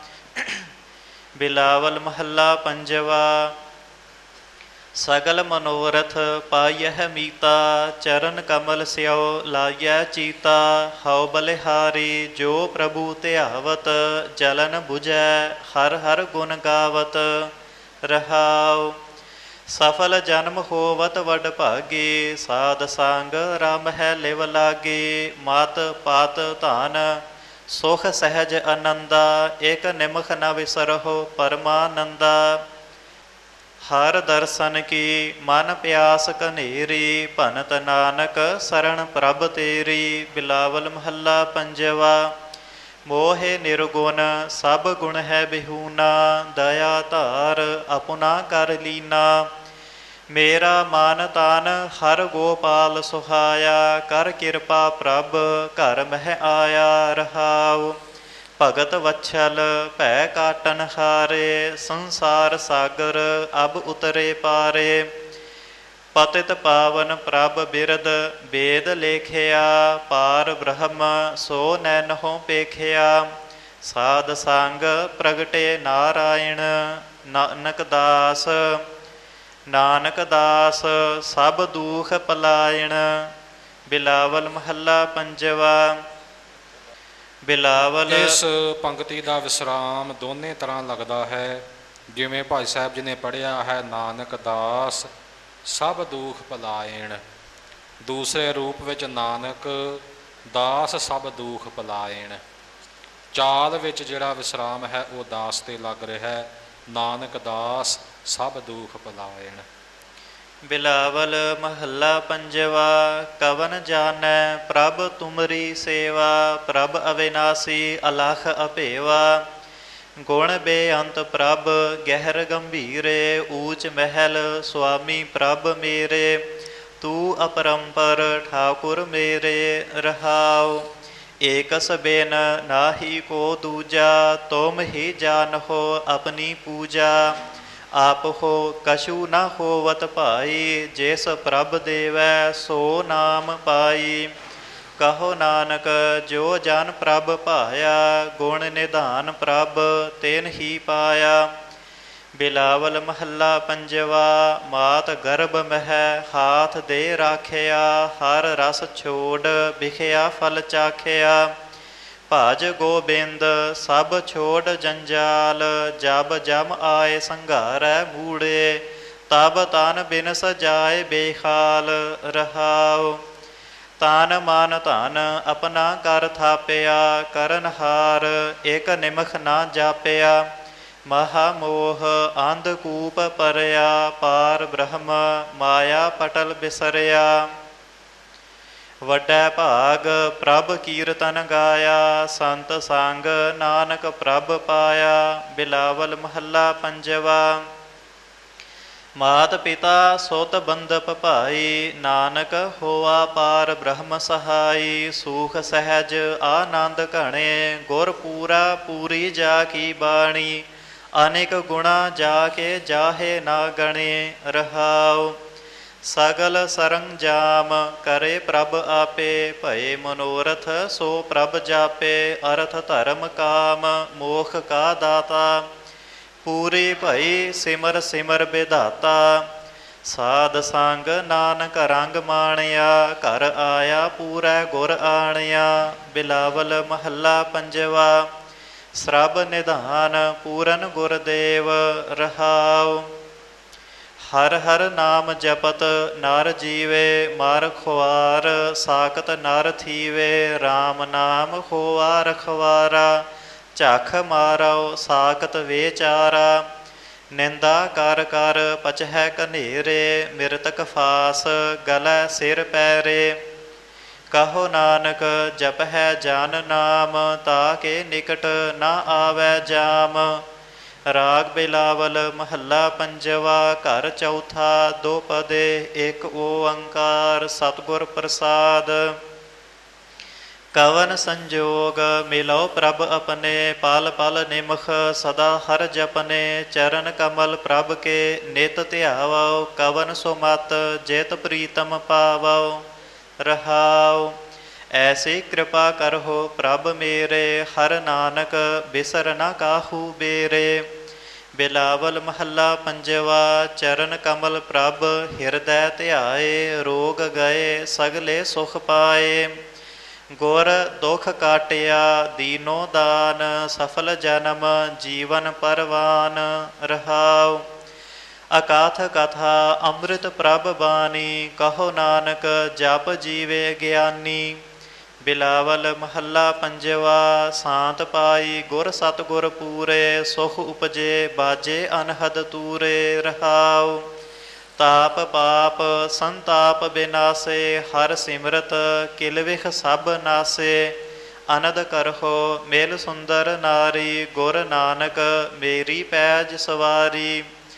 ਬਿਲਾਵਲ ਮਹੱਲਾ ਪੰਜਵਾ। ਸਗਲ ਮਨੋਰਥ ਪਾਈਐ ਮੀਤਾ, ਚਰਨ ਕਮਲ ਸਿਓ ਲਾਈਐ ਚੀਤਾ। ਹਉ ਬਲਿਹਾਰੀ ਜੋ ਪ੍ਰਭੂ ਧਿਆਵਤ, ਜਲਨ ਬੁਝੈ ਹਰ ਹਰ ਗੁਣ ਗਾਵਤ। ਰਹਾਉ। ਸਫਲ ਜਨਮ ਹੋਵਤ ਵਡ ਭਾਗੇ, ਸਾਧ ਸੰਗ ਰਾਮ ਹੈ ਲਿਵ ਲਾਗੇ। ਮਤ ਪਾਤ ਧਨ ਸੁਖ ਸਹਿਜ ਆਨੰਦਾ, ਇਕ ਨਿਮਖ ਨ ਵਿਸਰਹੁ ਪਰਮਾਨੰਦਾ। ਹਰ ਦਰਸ਼ਨ ਕੀ ਮਨ ਪਿਆਸ ਕਨੇਰੀ, ਭਨਤ ਨਾਨਕ ਸਰਣ ਪ੍ਰਭ ਤੇਰੀ। ਬਿਲਾਵਲ ਮਹੱਲਾ ਪੰਜਵਾ। ਮੋਹਿ ਨਿਰਗੁਣ ਸਭ ਗੁਣ ਹੈ ਬਿਹੂਨਾ, ਦਇਆ ਧਾਰ ਆਪਣਾ ਕਰ ਲੀਨਾ। ਮੇਰਾ ਮਨ ਤਨ ਹਰ ਗੋਪਾਲ ਸੁਹਾਇਆ, ਕਰ ਕਿਰਪਾ ਪ੍ਰਭ ਘਰ ਮਹਿ ਆਇਆ ਰਹਾਉ। ਭਗਤ ਵਛਲ ਭੈ ਕਾਟਨ ਹਾਰੇ, ਸੰਸਾਰ ਸਾਗਰ ਅਬ ਉਤਰੇ ਪਾਰੇ। ਪਤਿਤ ਪਾਵਨ ਪ੍ਰਭ ਬਿਰਦ ਵੇਦ ਲੇਖਿਆ, ਪਾਰ ਬ੍ਰਹਮ ਸੋ ਨੈਨਹੁ ਪੇਖਿਆ। ਸਾਧ ਸੰਗ ਪ੍ਰਗਟੇ ਨਾਰਾਇਣ, ਨਾਨਕ ਦਾਸ ਸਭ ਦੁਖ ਪਲਾਇਣ। ਬਿਲਾਵਲ ਮਹੱਲਾ ਪੰਜਵਾ। ਬਿਲਾਵਲ
ਇਸ ਪੰਕਤੀ ਦਾ ਵਿਸਰਾਮ ਦੋਨੇ ਤਰ੍ਹਾਂ ਲੱਗਦਾ ਹੈ। ਜਿਵੇਂ ਭਾਈ ਸਾਹਿਬ ਜੀ ਨੇ ਪੜ੍ਹਿਆ ਹੈ, ਨਾਨਕ ਦਾਸ ਸਭ ਦੁਖ ਭਲਾਇਣ। ਦੂਸਰੇ ਰੂਪ ਵਿੱਚ ਨਾਨਕ ਦਾਸ ਸਭ ਦੁਖ ਭਲਾਇਣ। ਚਾਲ ਵਿੱਚ ਜਿਹੜਾ ਵਿਸਰਾਮ ਹੈ ਉਹ ਦਾਸ ਤੇ ਲੱਗ ਰਿਹਾ ਹੈ, ਨਾਨਕ ਦਾਸ ਸਭ ਦੁਖ ਭਲਾਇਣ।
ਬਿਲਾਵਲ ਮਹੱਲਾ ਪੰਜਵਾ। ਕਵਨ ਜਾਣੈ ਪ੍ਰਭ ਤੁਮਰੀ ਸੇਵਾ, ਪ੍ਰਭ ਅਵਿਨਾਸੀ ਅਲਖ ਅਭੇਵਾ। ਗੁਣ ਬੇਅੰਤ ਪ੍ਰਭ ਗਹਿਰ ਗੰਭੀਰੇ, ਊਚ ਮਹਿਲ ਸੁਆਮੀ ਪ੍ਰਭ ਮੇਰੇ। ਤੂੰ ਅਪਰੰਪਰ ਠਾਕੁਰ ਮੇਰੇ ਰਹਾਉ, ਏਕਸ ਬਿਨ ਨਾਹੀ ਕੋ ਦੂਜਾ। ਤੁਮ ਹੀ ਜਾਨਹੁ ਆਪਣੀ ਪੂਜਾ, ਆਪ ਹੋ ਕਛੂ ਨ ਹੋਵਤ ਭਾਈ। ਜਿਸ ਪ੍ਰਭ ਦੇਵੈ ਸੋ ਨਾਮ ਪਾਈ। ਕਹੋ ਨਾਨਕ ਜੋ ਜਨ ਪ੍ਰਭ ਭਾਇਆ, ਗੁਣ ਨਿਧਾਨ ਪ੍ਰਭ ਤਿਨ ਹੀ ਪਾਇਆ। ਬਿਲਾਵਲ ਮਹੱਲਾ ਪੰਜਵਾ। ਮਾਤ ਗਰਭ ਮਹਿ ਹਾਥ ਦੇ ਰਾਖਿਆ, ਹਰ ਰਸ ਛੋੜ ਵਿਖਿਆ ਫਲ ਚਾਖਿਆ। ਭਜ ਗੋਬਿੰਦ ਸਭ ਛੋੜ ਜੰਜਾਲ, ਜਬ ਜਮ ਆਏ ਸੰਘਾਰੈ ਮੂੜੇ। ਤਬ ਤਨ ਬਿਨ ਸਜਾਏ ਬੇਖਾਲ ਰਹਾਉ। ਤਨ ਮਨ ਧਨ ਆਪਣਾ ਕਰ ਥਾਪਿਆ, ਕਰਨ ਹਾਰ ਇਕ ਨਿਮਖ ਨਾ ਜਾਪਿਆ। ਮਹਾ ਮੋਹ ਅੰਧਕੂਪ ਪਰਿਆ, ਪਾਰ ਬ੍ਰਹਮ ਮਾਇਆ ਪਟਲ ਬਿਸਰਿਆ। ਵੱਡਾ ਭਾਗ ਪ੍ਰਭ ਕੀਰਤਨ ਗਾਇਆ, ਸੰਤ ਸੰਗ ਨਾਨਕ ਪ੍ਰਭ ਪਾਇਆ। ਬਿਲਾਵਲ ਮਹੱਲਾ ਪੰਜਵਾ। ਮਾਤ ਪਿਤਾ ਸੁਤ ਬੰਧਪ ਭਾਈ, ਨਾਨਕ ਹੋਆ ਪਾਰ ਬ੍ਰਹਮ ਸਹਾਈ। ਸੂਖ ਸਹਿਜ ਆਨੰਦ ਘਣੇ, ਗੁਰ ਪੂਰਾ ਪੂਰੀ ਜਾ ਕੀ ਬਾਣੀ। ਅਨੇਕ ਗੁਣਾ ਜਾ ਕੇ ਜਾਹੇ ਨਾ ਗਣੇ ਰਹਾਉ। ਸਗਲ ਸਰੰਜਾਮ ਕਰੇ ਪ੍ਰਭ ਆਪੇ, ਭਏ ਮਨੋਰਥ ਸੋ ਪ੍ਰਭ ਜਾਪੇ। ਅਰਥ ਧਰਮ ਕਾਮ ਮੋਖ ਕਾ ਦਾਤਾ, ਪੂਰੀ ਭਈ ਸਿਮਰ ਸਿਮਰ ਵਿਧਾਤਾ। ਸਾਧ ਸੰਗ ਨਾਨਕ ਰੰਗ ਮਾਣਿਆ, ਘਰ ਆਇਆ ਪੂਰਾ ਗੁਰ ਆਣਿਆ। ਬਿਲਾਵਲ ਮਹੱਲਾ ਪੰਜਵਾ। ਸਰਬ ਨਿਧਾਨ ਪੂਰਨ ਗੁਰਦੇਵ ਰਹਾਉ। ਹਰ ਹਰ ਨਾਮ ਜਪਤ ਨਰ ਜੀਵੇ, ਮਰ ਖੁਆਰ ਸਾਕਤ ਨਰ ਥੀਵੇ। ਰਾਮ ਨਾਮ ਹੋਆ ਰਖਵਾਰਾ, ਝਖ ਮਾਰੋ ਸਾਕਤ ਵੇਚਾਰਾ। ਨਿੰਦਾ ਕਰ ਕਰ ਪਚਹਿ ਕਨੇਰੇ, ਮਿਰਤਕ ਫਾਸ ਗਲੈ ਸਿਰ ਪੈਰੇ। ਕਹੋ ਨਾਨਕ ਜਪਹਿ ਜਨ ਨਾਮ, ਤਾਕੇ ਨਿਕਟ ਨਾ ਆਵੈ ਜਾਮ। ਰਾਗ ਬਿਲਾਵਲ ਮਹੱਲਾ ਪੰਜਵਾ। ਘਰ ਚੌਥਾ। ਦੋ ਪਦੇ ਇੱਕ ਓੰਕਾਰ, ਸਤਿਗੁਰ ਪ੍ਰਸਾਦ। ਕਵਨ ਸੰਜੋਗ ਮਿਲੋ ਪ੍ਰਭ ਆਪਣੇ, ਪਲ ਪਲ ਨਿਮਖ ਸਦਾ ਹਰ ਜਪਨੇ। ਚਰਨ ਕਮਲ ਪ੍ਰਭ ਕੇ ਨਿਤ ਧਿਆਵੋ, ਕਵਨ ਸੁਮਤ ਜਿਤ ਪ੍ਰੀਤਮ ਪਾਵੋ ਰਹਾਉ। ਐਸੀ ਕਿਰਪਾ ਕਰਹੁ ਪ੍ਰਭ ਮੇਰੇ, ਹਰ ਨਾਨਕ ਬਿਸਰ ਨ ਕਾਹੂ ਬੇਰੇ। ਬਿਲਾਵਲ ਮਹੱਲਾ ਪੰਜਵਾ। ਚਰਨ ਕਮਲ ਪ੍ਰਭ ਹਿਰਦੈ ਧਿਆਏ, ਰੋਗ ਗਏ ਸਗਲੇ ਸੁਖ ਪਾਏ। ਗੁਰ ਦੁਖ ਕਾਟਿਆ ਦੀਨੋ ਦਾਨ, ਸਫਲ ਜਨਮ ਜੀਵਨ ਪਰਵਾਨ ਰਹਾਉ। ਅਕਾਥ ਕਥਾ ਅੰਮ੍ਰਿਤ ਪ੍ਰਭ ਬਾਣੀ, ਕਹੋ ਨਾਨਕ ਜਪ ਜੀਵੇ ਗਿਆਨੀ। ਬਿਲਾਵਲ ਮਹੱਲਾ ਪੰਜਵਾ। ਸਾਂਤ ਪਾਈ ਗੁਰ ਸਤਿਗੁਰ ਪੂਰੇ, ਸੁਖ ਉਪਜੇ ਬਾਜੇ ਅਨਹਦ ਤੂਰੇ ਰਹਾਉ। ਤਾਪ ਪਾਪ ਸੰਤਾਪ ਬਿਨਾਸੇ, ਹਰ ਸਿਮਰਤ ਕਿਲ ਵਿਖ ਸਭ ਨਾਸੇ। ਅਨੰਦ ਕਰਹੁ ਮਿਲ ਸੁੰਦਰ ਨਾਰੀ, ਗੁਰ ਨਾਨਕ ਮੇਰੀ ਪੈਜ ਸਵਾਰੀ।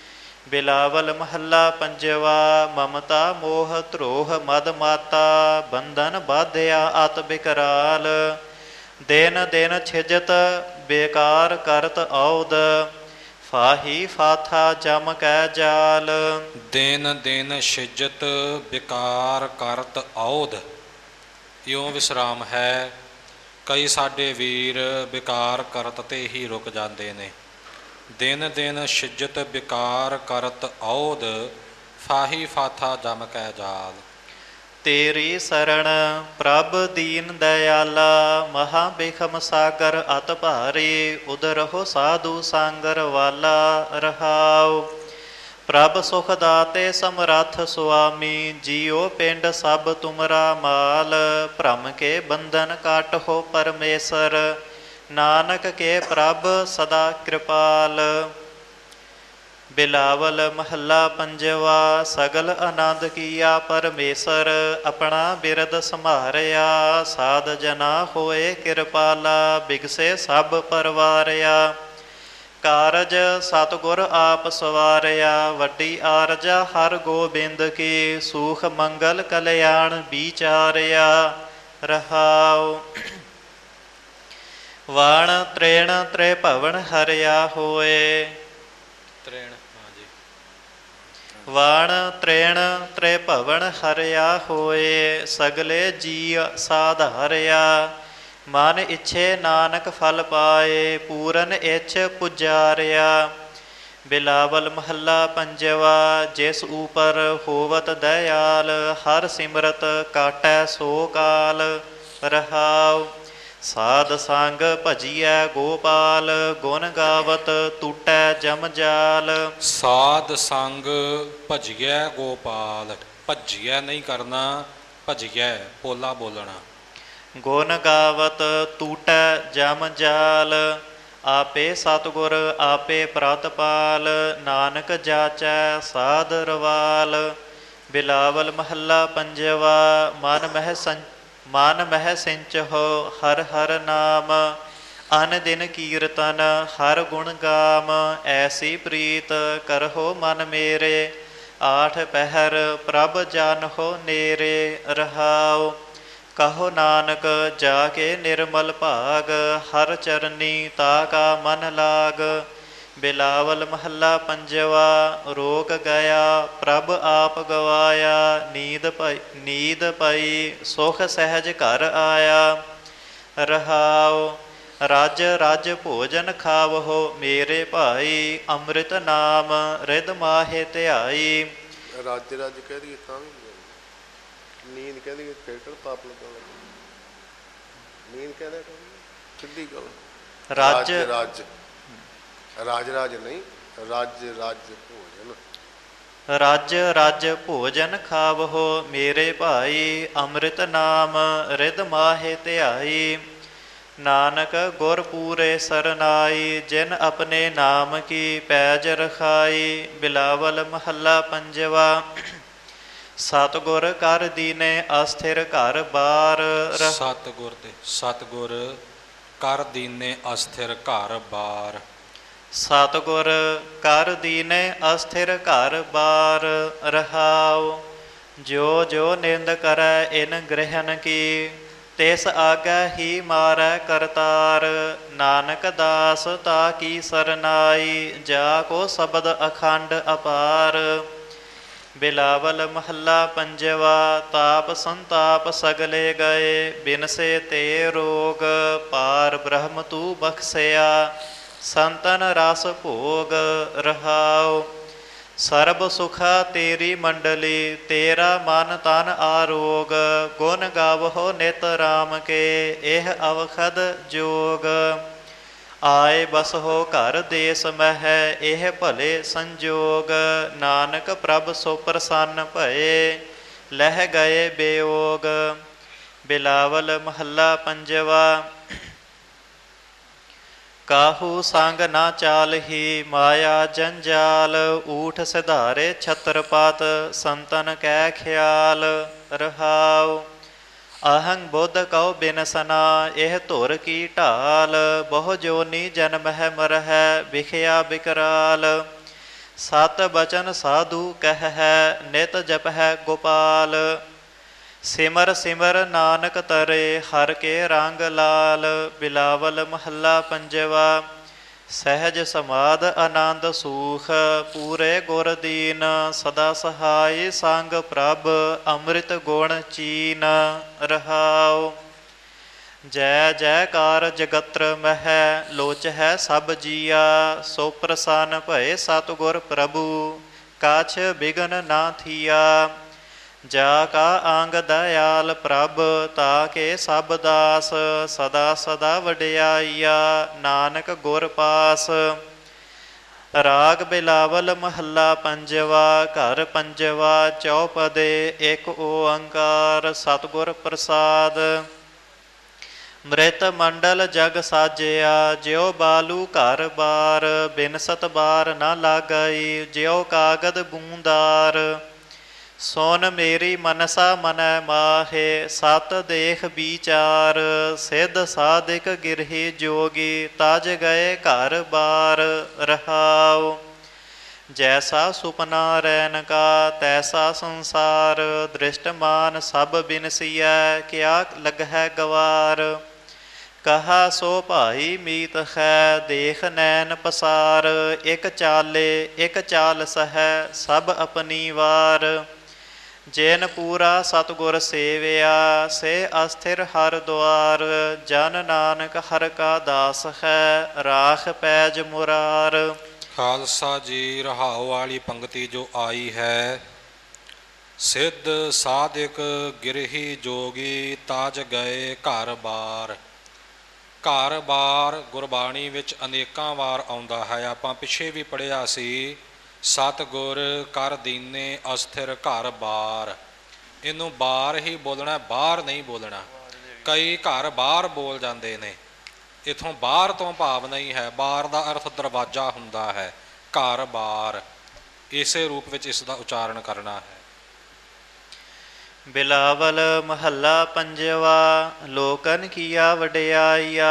ਬਿਲਾਵਲ ਮਹੱਲਾ ਪੰਜਵਾ। ਮਮਤਾ ਮੋਹ ਧਰੋਹ ਮਦ ਮਾਤਾ, ਬੰਧਨ ਬਾਧਿਆ ਅਤ ਬਿਕਰਾਲ। ਦਿਨ ਦਿਨ ਛਿਜਤ ਬੇਕਾਰ ਕਰਤ ਔਦ, ਫਾਹੀ ਫਾਥਾ ਜਮ ਕੈ ਜਾਲ।
ਦਿਨ ਦਿਨ ਛਿਜਤ ਬਿਕਾਰ ਕਰਤ ਔਦ, ਇਉਂ ਵਿਸਰਾਮ ਹੈ। ਕਈ ਸਾਡੇ ਵੀਰ ਬਿਕਾਰ ਕਰਤ ਤੇ ਹੀ ਰੁਕ ਜਾਂਦੇ ਨੇ। ਦਿਨ ਦਿਨ ਛਿਜਤ ਬਿਕਾਰ ਕਰਤ ਔਦ, ਫਾਹੀ ਫਾਥਾ ਜਮ ਕੈ ਜਾਲ।
ਤੇਰੀ ਸਰਣ ਪ੍ਰਭ ਦੀਨ ਦਇਆਲਾ, ਮਹਾ ਬਿਖਮ ਸਾਗਰ ਅਤ ਭਾਰੀ। ਉਦਰਹੁ ਸਾਧੂ ਸਾਗਰ ਵਾਲਾ ਰਹਾਉ। ਪ੍ਰਭ ਸੁਖ ਦਾਤੇ ਸਮਰੱਥ ਸੁਆਮੀ, ਜੀਉ ਪਿੰਡ ਸਭ ਤੁਮਰਾ ਮਾਲ। ਭ੍ਰਮ ਕੇ ਬੰਧਨ ਕਾਟਹੁ ਪਰਮੇਸ਼ਰ, ਨਾਨਕ ਕੇ ਪ੍ਰਭ ਸਦਾ ਕਿਰਪਾਲ। ਬਿਲਾਵਲ ਮਹੱਲਾ ਪੰਜਵਾ। ਸਗਲ ਆਨੰਦ ਕੀਆ ਪਰਮੇਸ਼ਰ, ਆਪਣਾ ਬਿਰਦ ਸੰਭਾਰਿਆ। ਸਾਧ ਜਨਾ ਹੋਏ ਕਿਰਪਾਲਾ, ਬਿਗਸੇ ਸਭ ਪਰਵਾਰਿਆ। ਕਾਰਜ ਸਤਿਗੁਰ ਆਪ ਸਵਾਰਿਆ, ਵੱਡੀ ਆਰਜਾ ਹਰ ਗੋਬਿੰਦ ਕੀ। ਸੂਖ ਮੰਗਲ ਕਲਿਆਣ ਵਿਚਾਰਿਆ ਰਹਾਉ। ਵਾਣ ਤ੍ਰੇਣ ਤ੍ਰੇ ਭਵਨ ਹਰਿਆ ਹੋਏ। ਵਾਣ ਤ੍ਰੇਣ ਤ੍ਰੇ ਭਵਨ ਹਰਿਆ ਹੋਏ, ਸਗਲੇ ਜੀ ਸਾਧਾਰਿਆ। ਮਨ ਇੱਛੇ ਨਾਨਕ ਫਲ ਪਾਏ, ਪੂਰਨ ਇੱਛ ਪੁਜਾਰਿਆ। ਬਿਲਾਵਲ ਮਹੱਲਾ ਪੰਜਵਾ। ਜਿਸ ਊਪਰ ਹੋਵਤ ਦਇਆਲ, ਹਰ ਸਿਮਰਤ ਕਾਟੈ ਸੋ ਕਾਲ ਰਹਾਉ। ਸਾਧ ਸੰਗ ਭਜੀਐ ਗੋਪਾਲ, ਗੁਣ ਗਾਵਤ ਟੂਟੈ ਜਮ ਜਾਲ।
ਸਾਧ ਸੰਗ ਭਜੀਐ ਗੋਪਾਲ, ਭਜੀਐ ਨਹੀਂ ਕਰਨਾ, ਭਜੀਐ ਪੋਲਾ ਬੋਲਣਾ।
ਗੁਣ ਗਾਵਤ ਟੂਟੈ ਜਮ ਜਾਲ, ਆਪੇ ਸਤਿਗੁਰ ਆਪੇ ਪ੍ਰਤਪਾਲ। ਨਾਨਕ ਜਾਚੈ ਸਾਧ ਰਵਾਲ। ਬਿਲਾਵਲ ਮਹੱਲਾ ਪੰਜਵਾ। ਮਨ ਮਹਿ ਸਿੰਚਹੁ ਹਰ ਹਰ ਨਾਮ, ਅਨ ਦਿਨ ਕੀਰਤਨ ਹਰ ਗੁਣ ਗਾਮ। ਐਸੀ ਪ੍ਰੀਤ ਕਰਹੁ ਮਨ ਮੇਰੇ, ਆਠ ਪਹਿਰ ਪ੍ਰਭ ਜਾਨਹੁ ਨੇਰੇ ਰਹਾਉ। ਕਹੋ ਨਾਨਕ ਜਾ ਕੇ ਨਿਰਮਲ ਭਾਗ, ਹਰ ਚਰਨੀ ਤਾ ਕਾ ਮਨ ਲਾਗ। ਬਿਲਾਵਲ ਮਹੱਲਾ ਪੰਜਵਾ। ਰੋਕ ਗਿਆ ਪ੍ਰਭ ਆਪ ਗਵਾਇਆ, ਨੀਂਦ ਪਈ ਸੁਖ ਸਹਿਜ ਘਰ ਆਇਆ ਰਹਾਉ। ਰਜ ਰਜ ਭੋਜਨ ਖਾਵਹੁ ਮੇਰੇ ਭਾਈ, ਅੰਮ੍ਰਿਤ ਨਾਮ ਰਿਦ ਮਾਹੇ ਧਿਆਈ।
ਰੱਜ ਰੱਜ ਕਹਿ ਦਈਏ ਤਾਂ ਵੀ ਨੀਂਦ ਕਹਿ ਦਈਏ ਫਿਰ ਕਿਹੜਾ ਪਾਪ ਲੱਗਣ ਲੱਗਾ। ਨੀਂਦ ਕਹਿ ਦਿਆ ਸਿੱਧੀ ਗੱਲ।
ਰੱਜ
ਰੱਜ ਰਾਜ ਰਾਜ ਨਹੀਂ, ਰੱਜ ਰੱਜ ਭੋਜਨ।
ਰੱਜ ਰੱਜ ਭੋਜਨ ਖਾਵਹੁ ਮੇਰੇ ਭਾਈ, ਅੰਮ੍ਰਿਤ ਨਾਮ ਰਿਦ ਮਾਹੇ ਧਿਆਈ। ਨਾਨਕ ਗੁਰ ਪੂਰੇ ਸਰਨਾਈ, ਜਿਨ ਆਪਣੇ ਨਾਮ ਕੀ ਪੈਜ ਰਖਾਈ। ਬਿਲਾਵਲ ਮਹੱਲਾ ਪੰਜਵਾ। ਸਤਿਗੁਰ ਕਰ ਦੀਨੇ ਅਸਥਿਰ ਘਰ ਬਾਰ।
ਸਤਿਗੁਰ ਤੇ ਸਤਿਗੁਰ ਕਰ ਦੀਨੇ ਅਸਥਿਰ ਘਰ ਬਾਰ।
ਸਤਿਗੁਰ ਕਰ ਦੀਨੇ ਅਸਥਿਰ ਘਰ ਬਾਰ ਰਹਾਉ। ਜੋ ਜੋ ਨਿੰਦ ਕਰੈ ਇਨ ਗ੍ਰਹਿਨ ਕੀ, ਤਿਸ ਆਗੈ ਹੀ ਮਾਰੈ ਕਰਤਾਰ। ਨਾਨਕ ਦਾਸ ਤਾ ਕੀ ਸਰਨਾਈ, ਜਾ ਕੋ ਸ਼ਬਦ ਅਖੰਡ ਅਪਾਰ। ਬਿਲਾਵਲ ਮਹੱਲਾ ਪੰਜਵਾ। ਤਾਪ ਸੰਤਾਪ ਸਗਲੇ ਗਏ, ਬਿਨਸੇ ਤੇ ਰੋਗ। ਪਾਰ ਬ੍ਰਹਮ ਤੂੰ ਬਖਸਿਆ, ਸੰਤਨ ਰਸ ਭੋਗ ਰਹਾਉ। ਸਰਬ ਸੁਖਾ ਤੇਰੀ ਮੰਡਲੀ, ਤੇਰਾ ਮਨ ਤਨ ਆਰੋਗ। ਗੁਣ ਗਾਵਹੁ ਨਿਤ ਰਾਮ ਕੇ, ਇਹ ਅਵਖਦ ਜੋਗ। ਆਏ ਬਸਹੁ ਘਰ ਦੇਸ ਮਹਿ, ਇਹ ਭਲੇ ਸੰਜੋਗ। ਨਾਨਕ ਪ੍ਰਭ ਸੋ ਪ੍ਰਸੰਨ ਭਏ, ਲਹਿ ਗਏ ਬੇਯੋਗ। ਬਿਲਾਵਲ ਮਹੱਲਾ ਪੰਜਵਾ। ਕਾਹੂ ਸੰਗ ਨਾ ਚਾਲਹੀ ਮਾਇਆ ਜੰਜਾਲ, ਊਠ ਸਿਧਾਰੇ ਛਤਰਪਤ ਸੰਤਨ ਕੈ ਖਿਆਲ ਰਹਾਉ। ਅਹੰ ਬੁੱਧ ਕਉ ਬਿਨਸਨਾ, ਇਹ ਧੁਰ ਕੀ ਢਾਲ। ਬਹੁ ਜੋਨੀ ਜਨਮ ਹੈ ਮਰਹਿ, ਵਿਖਿਆ ਬਿਕਰਾਲ। ਸਤ ਬਚਨ ਸਾਧੂ ਕਹਿ ਹੈ, ਨਿਤ ਜਪ ਹੈ ਗੋਪਾਲ। ਸਿਮਰ ਸਿਮਰ ਨਾਨਕ ਤਰੇ, ਹਰ ਕੇ ਰੰਗ ਲਾਲ। ਬਿਲਾਵਲ ਮਹੱਲਾ ਪੰਜਵਾ। ਸਹਿਜ ਸਮਾਧ ਆਨੰਦ ਸੂਖ, ਪੂਰੇ ਗੁਰ ਦੀਨ। ਸਦਾ ਸਹਾਈ ਸੰਗ ਪ੍ਰਭ, ਅੰਮ੍ਰਿਤ ਗੁਣ ਚੀਨ। ਰਹਾਉ। ਜੈ ਜੈਕਾਰ ਜਗਤਰ ਮਹਿ, ਲੋਚ ਹੈ ਸਭ ਜੀਆ। ਸੋ ਪ੍ਰਸੰਨ ਭਏ ਸਤਿਗੁਰ ਪ੍ਰਭੂ, ਕਾਛ ਬਿਗਨ ਨਾ ਥੀਆ। ਜਾ ਕਾ ਅੰਗ ਦਇਆਲ ਪ੍ਰਭ, ਤਾ ਕੇ ਸਭ ਦਾਸ। ਸਦਾ ਸਦਾ ਵਡਿਆਈਆ, ਨਾਨਕ ਗੁਰ ਪਾਸ। ਰਾਗ ਬਿਲਾਵਲ ਮਹੱਲਾ ਪੰਜਵਾ। ਘਰ ਪੰਜਵਾ ਚੌਪਦੇ, ਇੱਕ ਓੰਕਾਰ ਸਤਿਗੁਰ ਪ੍ਰਸਾਦ। ਮ੍ਰਿਤ ਮੰਡਲ ਜਗ ਸਾਜਿਆ, ਜਿਉ ਬਾਲੂ ਘਰ ਬਾਰ। ਬਿਨਸਤ ਬਾਰ ਨਾ ਲਾਗਈ, ਜਿਉ ਕਾਗਦ ਬੂੰਦਾਰ। ਸੁਨ ਮੇਰੀ ਮਨਸਾ ਮਨੈ ਮਾਹੇ, ਸਤ ਦੇਖ ਵਿਚਾਰ। ਸਿੱਧ ਸਾਧਿਕ ਗਿਰਹੀ ਜੋਗੀ, ਤਜ ਗਏ ਘਰ ਬਾਰ। ਰਹਾਉ। ਜੈਸਾ ਸੁਪਨਾ ਰੈਨ ਕਾ, ਤੈਸਾ ਸੰਸਾਰ। ਦ੍ਰਿਸ਼ਟਮਾਨ ਸਭ ਬਿਨਸੀਐ, ਕਿਆ ਲਗਹਿ ਗਵਾਰ। ਕਹਾ ਸੋ ਭਾਈ ਮੀਤ ਹੈ, ਦੇਖ ਨੈਣ ਪਸਾਰ। ਇਕ ਚਾਲੇ ਇਕ ਚਾਲ ਸਹੈ, ਸਭ ਆਪਣੀ ਵਾਰ। ਜੈਨ ਪੂਰਾ ਸਤਿਗੁਰ ਸੇਵਿਆ, ਸੇ ਅਸਥਿਰ ਹਰ ਦੁਆਰ। ਜਨ ਨਾਨਕ ਹਰ ਕਾ ਦਾਸ ਹੈ, ਰਾਖ ਪੈਜ ਮੁਰਾਰ।
ਖਾਲਸਾ ਜੀ, ਰਹਾਉ ਵਾਲੀ ਪੰਕਤੀ ਜੋ ਆਈ ਹੈ, ਸਿੱਧ ਸਾਧਿਕ ਗਿਰਹੀ ਜੋਗੀ, ਤਾਜ ਗਏ ਘਰ ਬਾਰ। ਘਰ ਬਾਰ ਗੁਰਬਾਣੀ ਵਿੱਚ ਅਨੇਕਾਂ ਵਾਰ ਆਉਂਦਾ ਹੈ। ਆਪਾਂ ਪਿੱਛੇ ਵੀ ਪੜ੍ਹਿਆ ਸੀ, ਸਤਿਗੁਰ ਕਰ ਦੀਨੇ ਅਸਥਿਰ ਘਰ ਬਾਰ। ਇਹਨੂੰ ਬਾਰ ਹੀ ਬੋਲਣਾ, ਬਾਹਰ ਨਹੀਂ ਬੋਲਣਾ। ਕਈ ਘਰ ਬਾਹਰ ਬੋਲ ਜਾਂਦੇ ਨੇ, ਇੱਥੋਂ ਬਾਹਰ ਤੋਂ ਭਾਵ ਨਹੀਂ ਹੈ। ਬਾਰ ਦਾ ਅਰਥ ਦਰਵਾਜ਼ਾ ਹੁੰਦਾ ਹੈ। ਘਰ ਬਾਰ ਇਸੇ ਰੂਪ ਵਿੱਚ ਇਸ ਦਾ ਉਚਾਰਨ ਕਰਨਾ ਹੈ।
ਬਿਲਾਵਲ ਮਹੱਲਾ ਪੰਜਵਾ। ਲੋਕਨ ਕੀਆ ਵਡਿਆਈਆ।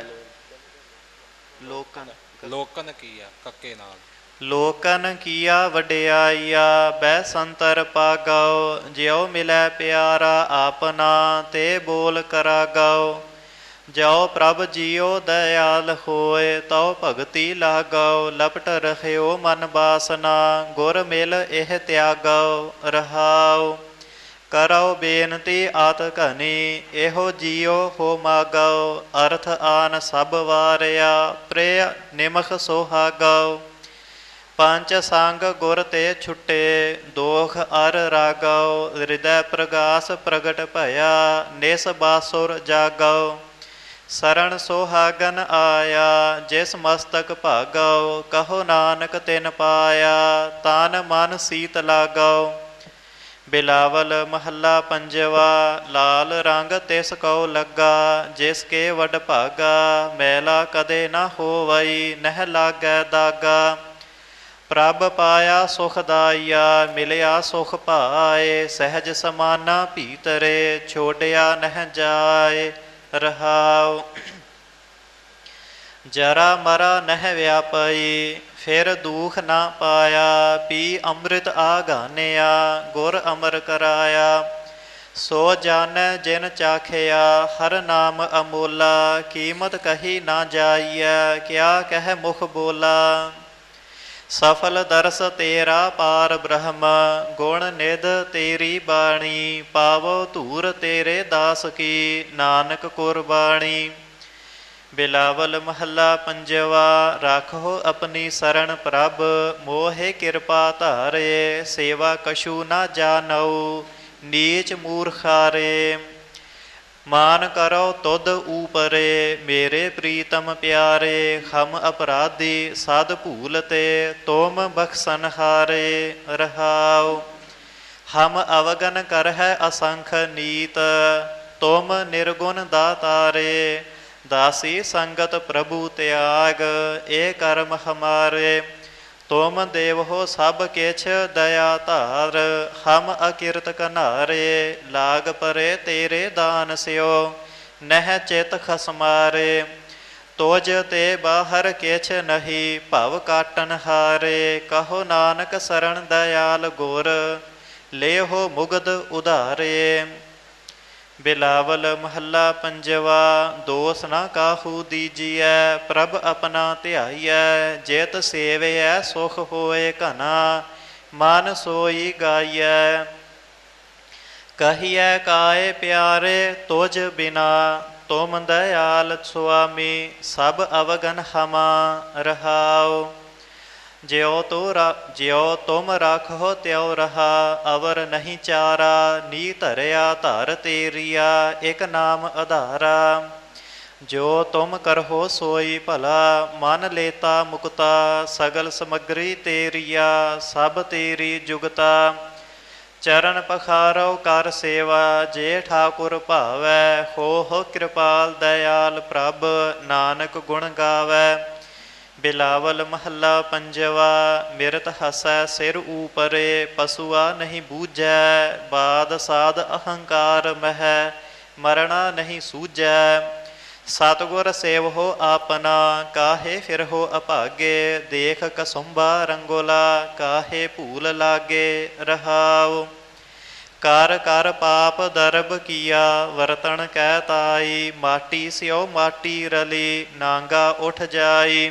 ਲੋਕਨ ਕੀਆ ਕੱਕੇ ਨਾਲ।
ਲੋਕਨ ਕੀਆ ਵਡਿਆਈਆ, ਬੈ ਸੰਤਰ ਪਾਗਉ। ਜਿਉ ਮਿਲੈ ਪਿਆਰਾ ਆਪਨਾ, ਤੇ ਬੋਲ ਕਰਾਗਉ। ਜੋ ਪ੍ਰਭ ਜੀਉ ਦਇਆਲ ਹੋਏ, ਤਉ ਭਗਤੀ ਲਾਗਉ। ਲਪਟ ਰਹਿਓ ਮਨ ਬਾਸਨਾ, ਗੁਰ ਮਿਲ ਇਹ ਤਿਆਗਉ। ਰਹਾਉ। ਕਰਉ ਬੇਨਤੀ ਆਤ ਘਨੀ, ਇਹੋ ਜੀਉ ਹੋ ਮਾਗਉ। ਅਰਥ ਆਨ ਸਭ ਵਾਰਿਆ, ਪ੍ਰਿਯ ਨਿਮਖ ਸੁਹਾਗਉ। ਪੰਚ ਸੰਗ ਗੁਰ ਤੇ ਛੁੱਟੇ, ਦੋਖ ਅਰ ਰਾਗਉ। ਹਿਰਦੈ ਪ੍ਰਗਾਸ ਪ੍ਰਗਟ ਭਇਆ, ਨਿਸ ਬਾਸੁਰ ਜਾਗਉ। ਸਰਣ ਸੁਹਾਗਨ ਆਇਆ, ਜਿਸ ਮਸਤਕ ਭਾਗਉ। ਕਹੋ ਨਾਨਕ ਤਿਨ ਪਾਇਆ, ਤਨ ਮਨ ਸੀਤ ਲਾਗਉ। ਬਿਲਾਵਲ ਮਹੱਲਾ ਪੰਜਵਾ। ਲਾਲ ਰੰਗ ਤਿਸ ਕਉ ਲੱਗਾ, ਜਿਸ ਕੇ ਵਡ ਭਾਗਾ। ਮੈਲਾ ਕਦੇ ਨਾ ਹੋਵਈ, ਨਹਿ ਲਾਗੈ ਦਾਗਾ। ਪ੍ਰਭ ਪਾਇਆ ਸੁਖ ਦਾਈਆ, ਮਿਲਿਆ ਸੁਖ ਭਾਏ। ਸਹਿਜ ਸਮਾਨਾ ਭੀਤਰੇ, ਛੋੜਿਆ ਨਹਿ ਜਾਏ। ਰਹਾਉ। ਜਰਾ ਮਰਾ ਨਹਿ ਵਿਆਪਈ, ਫਿਰ ਦੁਖ ਨਾ ਪਾਇਆ। ਪੀ ਅੰਮ੍ਰਿਤ ਆਗਾਨਿਆ, ਗੁਰ ਅਮਰ ਕਰਾਇਆ। ਸੋ ਜਾਣੈ ਜਿਨ ਚਾਖਿਆ, ਹਰ ਨਾਮ ਅਮੋਲਾ। ਕੀਮਤ ਕਹੀ ਨਾ ਜਾਈਐ, ਕਿਆ ਕਹਿ ਮੁਖ ਬੋਲਾ। ਸਫਲ ਦਰਸ ਤੇਰਾ ਪਾਰ ਬ੍ਰਹਮ, ਗੁਣ ਨਿਧ ਤੇਰੀ ਬਾਣੀ। ਪਾਵੋ ਧੂਰ ਤੇਰੇ ਦਾਸ ਕੀ, ਨਾਨਕ ਕੁਰਬਾਣੀ। ਬਿਲਾਵਲ ਮਹੱਲਾ ਪੰਜਵਾ। ਰਾਖੋ ਆਪਣੀ ਸਰਣ ਪ੍ਰਭ, ਮੋਹਿ ਕਿਰਪਾ ਧਾਰੇ। ਸੇਵਾ ਕਛੂ ਨਾ ਜਾਣਉ, ਨੀਚ ਮੂਰਖਾਰੇ। ਮਾਨ ਕਰੋ ਤੁਧ ਊਪਰੇ, ਮੇਰੇ ਪ੍ਰੀਤਮ ਪਿਆਰੇ। ਹਮ ਅਪਰਾਧੀ ਸਦ ਭੂਲ ਤੇ, ਤੁਮ ਬਖਸ਼ਨਹਾਰੇ। ਰਹਾਉ। ਹਮ ਅਵਗਨ ਕਰਹਿ ਅਸੰਖ ਨੀਤ, ਤੁਮ ਨਿਰਗੁਣ ਦਾਤਾਰੇ। ਦਾਸੀ ਸੰਗਤ ਪ੍ਰਭੂ ਤਿਆਗ, ਇਹ ਕਰਮ ਹਮਾਰੇ। ਤੁਮ ਦੇਵ ਹੋ ਸਭ ਕਿਛ ਦਇਆ ਧਾਰ। ਹਮ ਅਕਿਰਤ ਕਨਾਰੇ, ਲਾਗ ਪਰੇ ਤੇਰੇ ਦਾਨ ਸਿਓ। ਨਹਿ ਚਿਤ ਖਸਮਾਰੇ। ਤੋਜ ਤੇ ਬਾਹਰ ਕਿਛ ਨਹੀਂ, ਭਵ ਕਾਟਨ ਹਾਰੇ। ਕਹੋ ਨਾਨਕ ਸਰਣ ਦਇਆਲ ਗੁਰ, ਲੇਹੋ ਮੁਗਧ ਉਧਾਰੇ। ਬਿਲਾਵਲ ਮਹੱਲਾ ਪੰਜਵਾ। ਦੋਸ ਨਾ ਕਾਹੂ ਦੀਜੀਐ, ਪ੍ਰਭ ਆਪਣਾ ਧਿਆਈਐ। ਜਿਤ ਸੇਵਿਐ ਸੁਖ ਹੋਏ ਘਨਾ, ਮਨ ਸੋਈ ਗਾਈਐ। ਕਹੀਐ ਕਾਏ ਪਿਆਰੇ ਤੁਝ ਬਿਨਾ, ਤੁਮ ਦਇਆਲ ਸੁਆਮੀ ਸਭ ਅਵਗਨ ਹਮਾ ਰਹਾਉ। ਜਿਉ ਤੁਮ ਰਾਖੋ ਤਿਉ ਰਹਾ, ਅਵਰ ਨਹੀਂ ਚਾਰਾ। ਨੀ ਧਰਿਆ ਧਰ ਤੇਰੀਆ, ਇਕ ਨਾਮ ਆਧਾਰਾ। ਜੋ ਤੁਮ ਕਰਹੋ ਸੋਈ ਭਲਾ, ਮਨ ਲੇਤਾ ਮੁਕਤਾ। ਸਗਲ ਸਮੱਗਰੀ ਤੇਰੀਆ, ਸਭ ਤੇਰੀ ਜੁਗਤਾ। ਚਰਨ ਪਖਾਰੋ ਕਰ ਸੇਵਾ, ਜੇ ਠਾਕੁਰ ਭਾਵੈ। ਹੋ ਕਿਰਪਾਲ ਦਇਆਲ ਪ੍ਰਭ, ਨਾਨਕ ਗੁਣ ਗਾਵੈ। ਬਿਲਾਵਲ ਮਹੱਲਾ ਪੰਜਵਾ। ਮਿਰਤ ਹਸੈ ਸਿਰ ਊਪਰੇ, ਪਸੂਆ ਨਹੀਂ ਬੂਝੈ। ਬਾਦ ਸਾਧ ਅਹੰਕਾਰ ਮਹਿ, ਮਰਣਾ ਨਹੀਂ ਸੂਝੈ। ਸਤਿਗੁਰ ਸੇਵਹੋ ਆਪਨਾ, ਕਾਹੇ ਫਿਰਹੋ ਅਭਾਗੇ। ਦੇਖ ਕਸੁੰਭਾ ਰੰਗੋਲਾ, ਕਾਹੇ ਭੂਲ ਲਾਗੇ ਰਹਾਉ। ਕਰ ਕਰ ਪਾਪ ਦਰਬ ਕੀਆ, ਵਰਤਣ ਕਹਿ ਤਾਈ। ਮਾਟੀ ਸਿਓ ਮਾਟੀ ਰਲੀ, ਨਾਂਗਾ ਉੱਠ ਜਾਈ।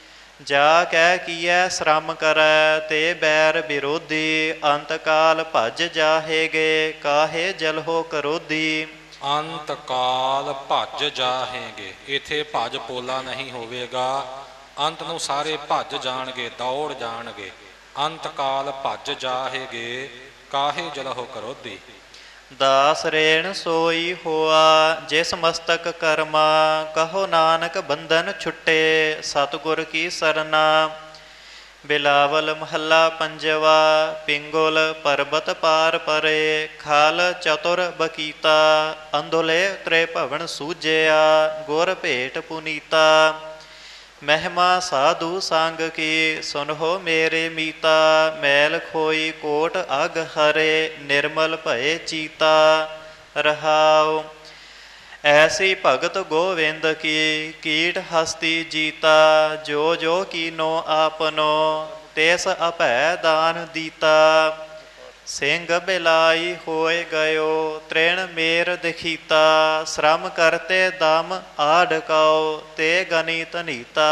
ਜਾ ਕਹਿ ਕੀਐ ਸ਼ਰਮ ਕਰੈ, ਤੇ ਬੈਰ ਵਿਰੋਧੀ। ਅੰਤ ਕਾਲ ਭਜ ਜਾਹੇਗੇ, ਕਾਹੇ ਜਲਹੋ ਕਰੋਧੀ।
ਅੰਤ ਕਾਲ ਭੱਜ ਜਾਹੇਗੇ, ਇਥੇ ਭੱਜ ਪੋਲਾ ਨਹੀਂ ਹੋਵੇਗਾ। ਅੰਤ ਨੂੰ ਸਾਰੇ ਭੱਜ ਜਾਣਗੇ, ਦੌੜ ਜਾਣਗੇ। ਅੰਤ ਕਾਲ ਭੱਜ ਜਾਹੇਗੇ, ਕਾਹੇ ਜਲਹੋ ਕਰੋਧੀ।
ਦਾਸ ਰੇਣ ਸੋਈ ਹੋਆ, ਜਿਸ ਮਸਤਕ ਕਰਮਾ। ਕਹੋ ਨਾਨਕ ਬੰਧਨ ਛੁੱਟੇ, ਸਤਿਗੁਰ ਕੀ ਸਰਨਾ। ਬਿਲਾਵਲ ਮਹੱਲਾ ਪੰਜਵਾ। ਪਿੰਗੁਲ ਪਰਬਤ ਪਾਰ ਪਰੇ, ਖਾਲ ਚਤੁਰ ਬਕੀਤਾ। ਅੰਧੁਲੇ ਤ੍ਰੇ ਭਵਨ ਸੂਝਿਆ, ਗੁਰ ਭੇਟ ਪੁਨੀਤਾ। ਮਹਿਮਾ ਸਾਧੂ ਸੰਗ ਕੀ, ਸੁਨਹੋ ਮੇਰੇ ਮੀਤਾ। ਮੈਲ ਖੋਈ ਕੋਟ ਅਗ ਹਰੇ, ਨਿਰਮਲ ਭਏ ਚੀਤਾ ਰਹਾਉ। ਐਸੀ ਭਗਤ ਗੋਵਿੰਦ ਕੀ, ਕੀਟ ਹਸਤੀ ਜੀਤਾ। ਜੋ ਜੋ ਕੀਨੋ ਆਪਨੋ, ਤਿਸ ਅਭੈ ਦਾਨ ਦੀਤਾ। ਸਿੰਘ ਬਿਲਾਈ ਹੋਏ ਗਇਓ, ਤ੍ਰਿਣ ਮੇਰ ਦਿਖੀਤਾ। ਸ਼ਰਮ ਕਰਤੇ ਦਮ ਆਢਕਾਓ, ਤੇ ਗਨੀ ਧਨੀਤਾ।